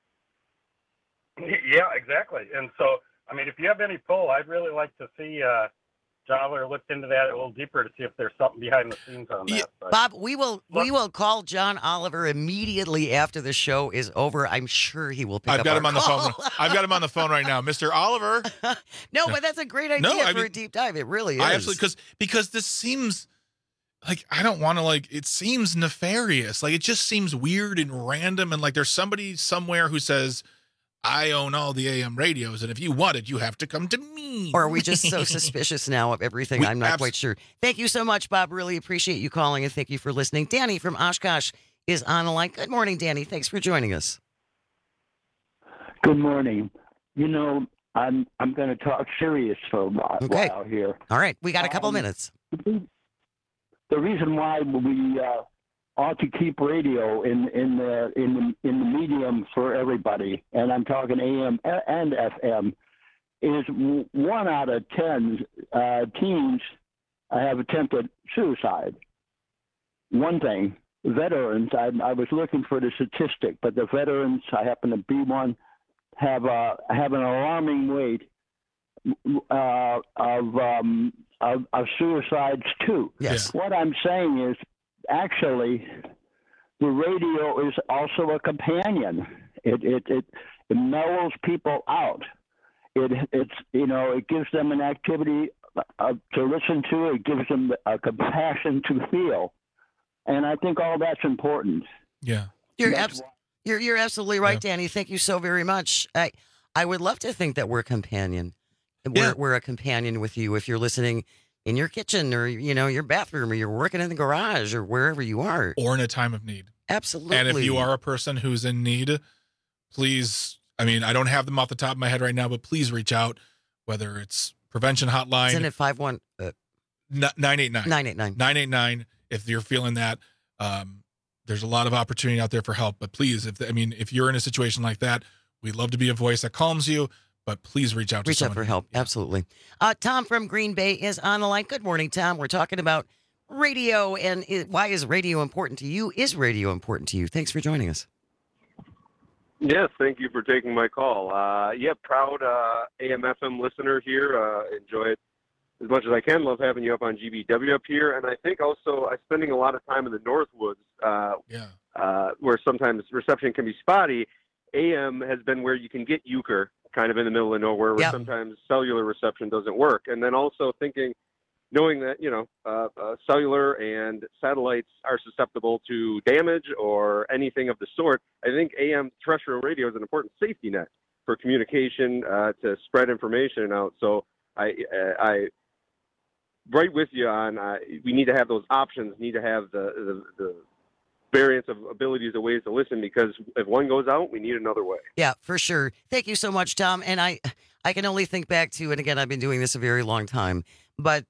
Yeah, exactly. And so, I mean, if you have any pull, I'd really like to see uh, John Oliver looked into that a little deeper to see if there's something behind the scenes on that. Yeah, but, Bob, we will look, we will call John Oliver immediately after the show is over. I'm sure he will pick I've up got our him on call. the phone. I've got him on the phone right now, Mister Oliver. No, but that's a great idea no, I for mean, a deep dive. It really is. I absolutely because because this seems like I don't want to like it seems nefarious. Like it just seems weird and random, and like there's somebody somewhere who says, I own all the A M radios, and if you want it, you have to come to me. Or are we just so suspicious now of everything? We I'm not abs- quite sure. Thank you so much, Bob. Really appreciate you calling, and thank you for listening. Danny from Oshkosh is on the line. Good morning, Danny. Thanks for joining us. Good morning. You know, I'm I'm going to talk serious for a while, okay. while here. All right. We got a couple um, minutes. The reason why we uh, ought to keep radio in in the in the in the medium for everybody, and I'm talking A M and F M, is one out of ten uh, teens have attempted suicide. One thing, veterans. I, I was looking for the statistic, but the veterans, I happen to be one, have uh, have an alarming rate uh, of, um, of of suicides too. Yes. What I'm saying is, actually, the radio is also a companion. It it it, it mellows people out. It it's you know it gives them an activity uh, to listen to. It gives them a compassion to feel, and I think all that's important. Yeah, you're abs- you're you're absolutely right, yeah. Danny. Thank you so very much. I I would love to think that we're companion. We're, Yeah. we're a companion with you if you're listening in your kitchen or, you know, your bathroom or you're working in the garage or wherever you are. Or in a time of need. Absolutely. And if you are a person who's in need, please, I mean, I don't have them off the top of my head right now, but please reach out, whether it's prevention hotline. Isn't it five one? Uh, nine eight nine. nine eight nine. nine eight nine. If you're feeling that, um, there's a lot of opportunity out there for help. But please, if I mean, if you're in a situation like that, we'd love to be a voice that calms you. But please reach out to Reach out someone. for help. Absolutely. Uh, Tom from Green Bay is on the line. Good morning, Tom. We're talking about radio and it, why is radio important to you? Is radio important to you? Thanks for joining us. Yes, thank you for taking my call. Uh, yeah, proud uh, A M F M listener here. Uh, enjoy it as much as I can. Love having you up on G B W up here. And I think also I'm spending a lot of time in the Northwoods uh, yeah. uh, where sometimes reception can be spotty. A M has been where you can get Euchre, kind of in the middle of nowhere, where Yep. sometimes cellular reception doesn't work. And then also thinking, knowing that, you know, uh, uh, cellular and satellites are susceptible to damage or anything of the sort, I think A M terrestrial radio is an important safety net for communication uh, to spread information out. So I, uh, I, right with you on, uh, we need to have those options, need to have the, the, the variance of abilities of ways to listen, because if one goes out, we need another way. Yeah, for sure. Thank you so much, Tom. And I, I can only think back to, and again, I've been doing this a very long time, but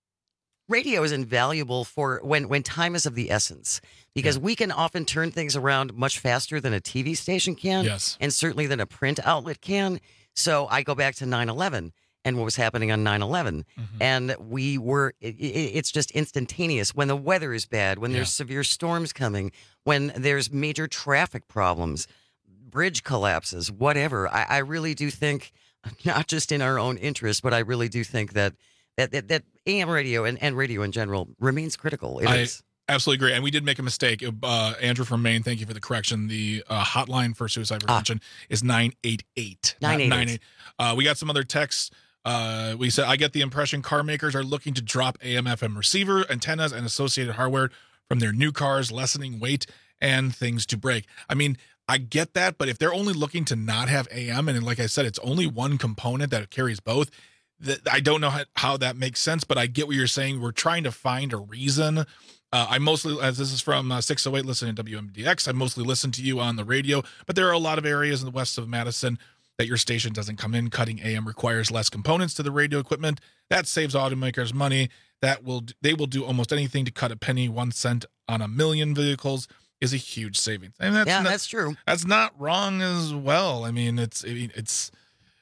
radio is invaluable for when, when time is of the essence, because yeah. we can often turn things around much faster than a T V station can, yes. and certainly than a print outlet can. So I go back to nine eleven and what was happening on nine eleven. Mm-hmm. And we were, it, it, it's just instantaneous. When the weather is bad, when there's yeah. severe storms coming, when there's major traffic problems, bridge collapses, whatever. I, I really do think, not just in our own interest, but I really do think that that that, that A M radio and, and radio in general remains critical. It I is. Absolutely agree. And we did make a mistake. Uh, Andrew from Maine, thank you for the correction. The uh, hotline for suicide prevention ah. is nine eight eight. nine eight eight. Uh, we got some other texts. Uh, we said, I get the impression car makers are looking to drop A M F M receiver, antennas, and associated hardware from their new cars, lessening weight and things to break. I mean, I get that, but if they're only looking to not have A M, and like I said, it's only one component that carries both, that I don't know how, how that makes sense, but I get what you're saying. We're trying to find a reason. Uh, I mostly, as this is from uh, six oh eight, listening to W M D X, I mostly listen to you on the radio, but there are a lot of areas in the west of Madison that your station doesn't come in. Cutting A M requires less components to the radio equipment. That saves automakers money. That will They will do almost anything to cut a penny. One cent on a million vehicles is a huge savings. And that's yeah, not, that's true. That's not wrong as well. I mean, it's, I mean, it's,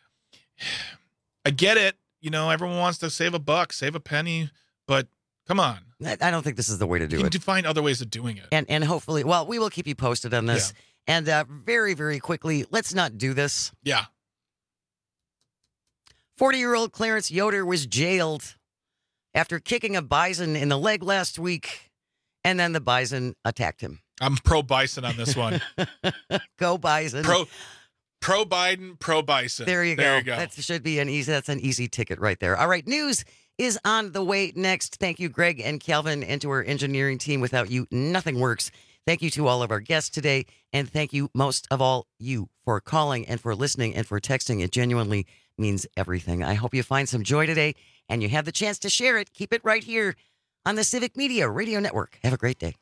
I get it. You know, everyone wants to save a buck, save a penny, but come on. I don't think this is the way to do you it. To find other ways of doing it. And and hopefully, well, we will keep you posted on this. Yeah. And uh, very, very quickly, let's not do this. Yeah. forty-year-old Clarence Yoder was jailed after kicking a bison in the leg last week, and then the bison attacked him. I'm pro-bison on this one. Go bison. Pro Pro Biden, pro Bison. There you go. There you go. That should be an easy. That's an easy ticket right there. All right, news is on the way next. Thank you, Greg and Calvin, and to our engineering team. Without you, nothing works. Thank you to all of our guests today, and thank you most of all you for calling and for listening and for texting. It genuinely means everything. I hope you find some joy today, and you have the chance to share it. Keep it right here on the Civic Media Radio Network. Have a great day.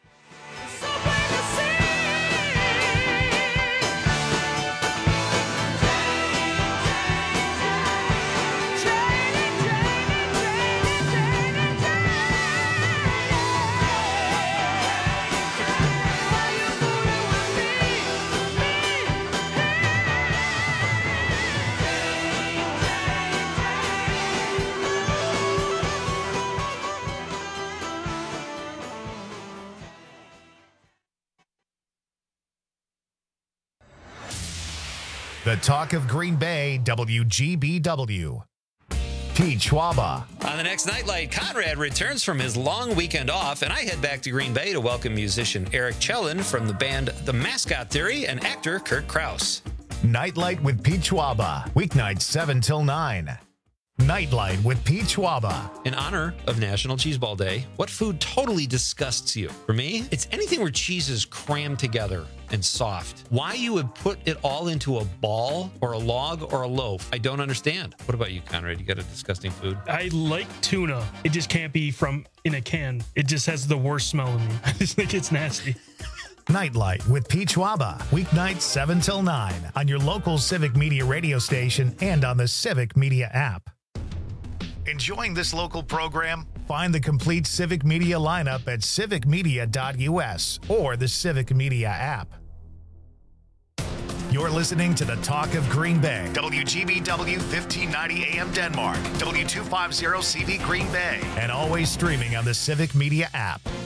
The talk of Green Bay, W G B W. Pete Schwaba. On the next Nightlight, Conrad returns from his long weekend off, and I head back to Green Bay to welcome musician Eric Chellin from the band The Mascot Theory and actor Kurt Krause. Nightlight with Pete Schwaba. Weeknights seven till nine. Nightlight with Pete Schwaba. In honor of National Cheeseball Day, what food totally disgusts you? For me, it's anything where cheese is crammed together and soft. Why you would put it all into a ball or a log or a loaf, I don't understand. What about you, Conrad? You got a disgusting food? I like tuna. It just can't be from in a can. It just has the worst smell in me. I just think it's nasty. Nightlight with Pete Schwaba. Weeknights seven till nine on your local Civic Media radio station and on the Civic Media app. Enjoying this local program? Find the complete Civic Media lineup at civic media dot u s or the Civic Media app. You're listening to the Talk of Green Bay. W G B W fifteen ninety A M Denmark. W two fifty C V Green Bay. And always streaming on the Civic Media app.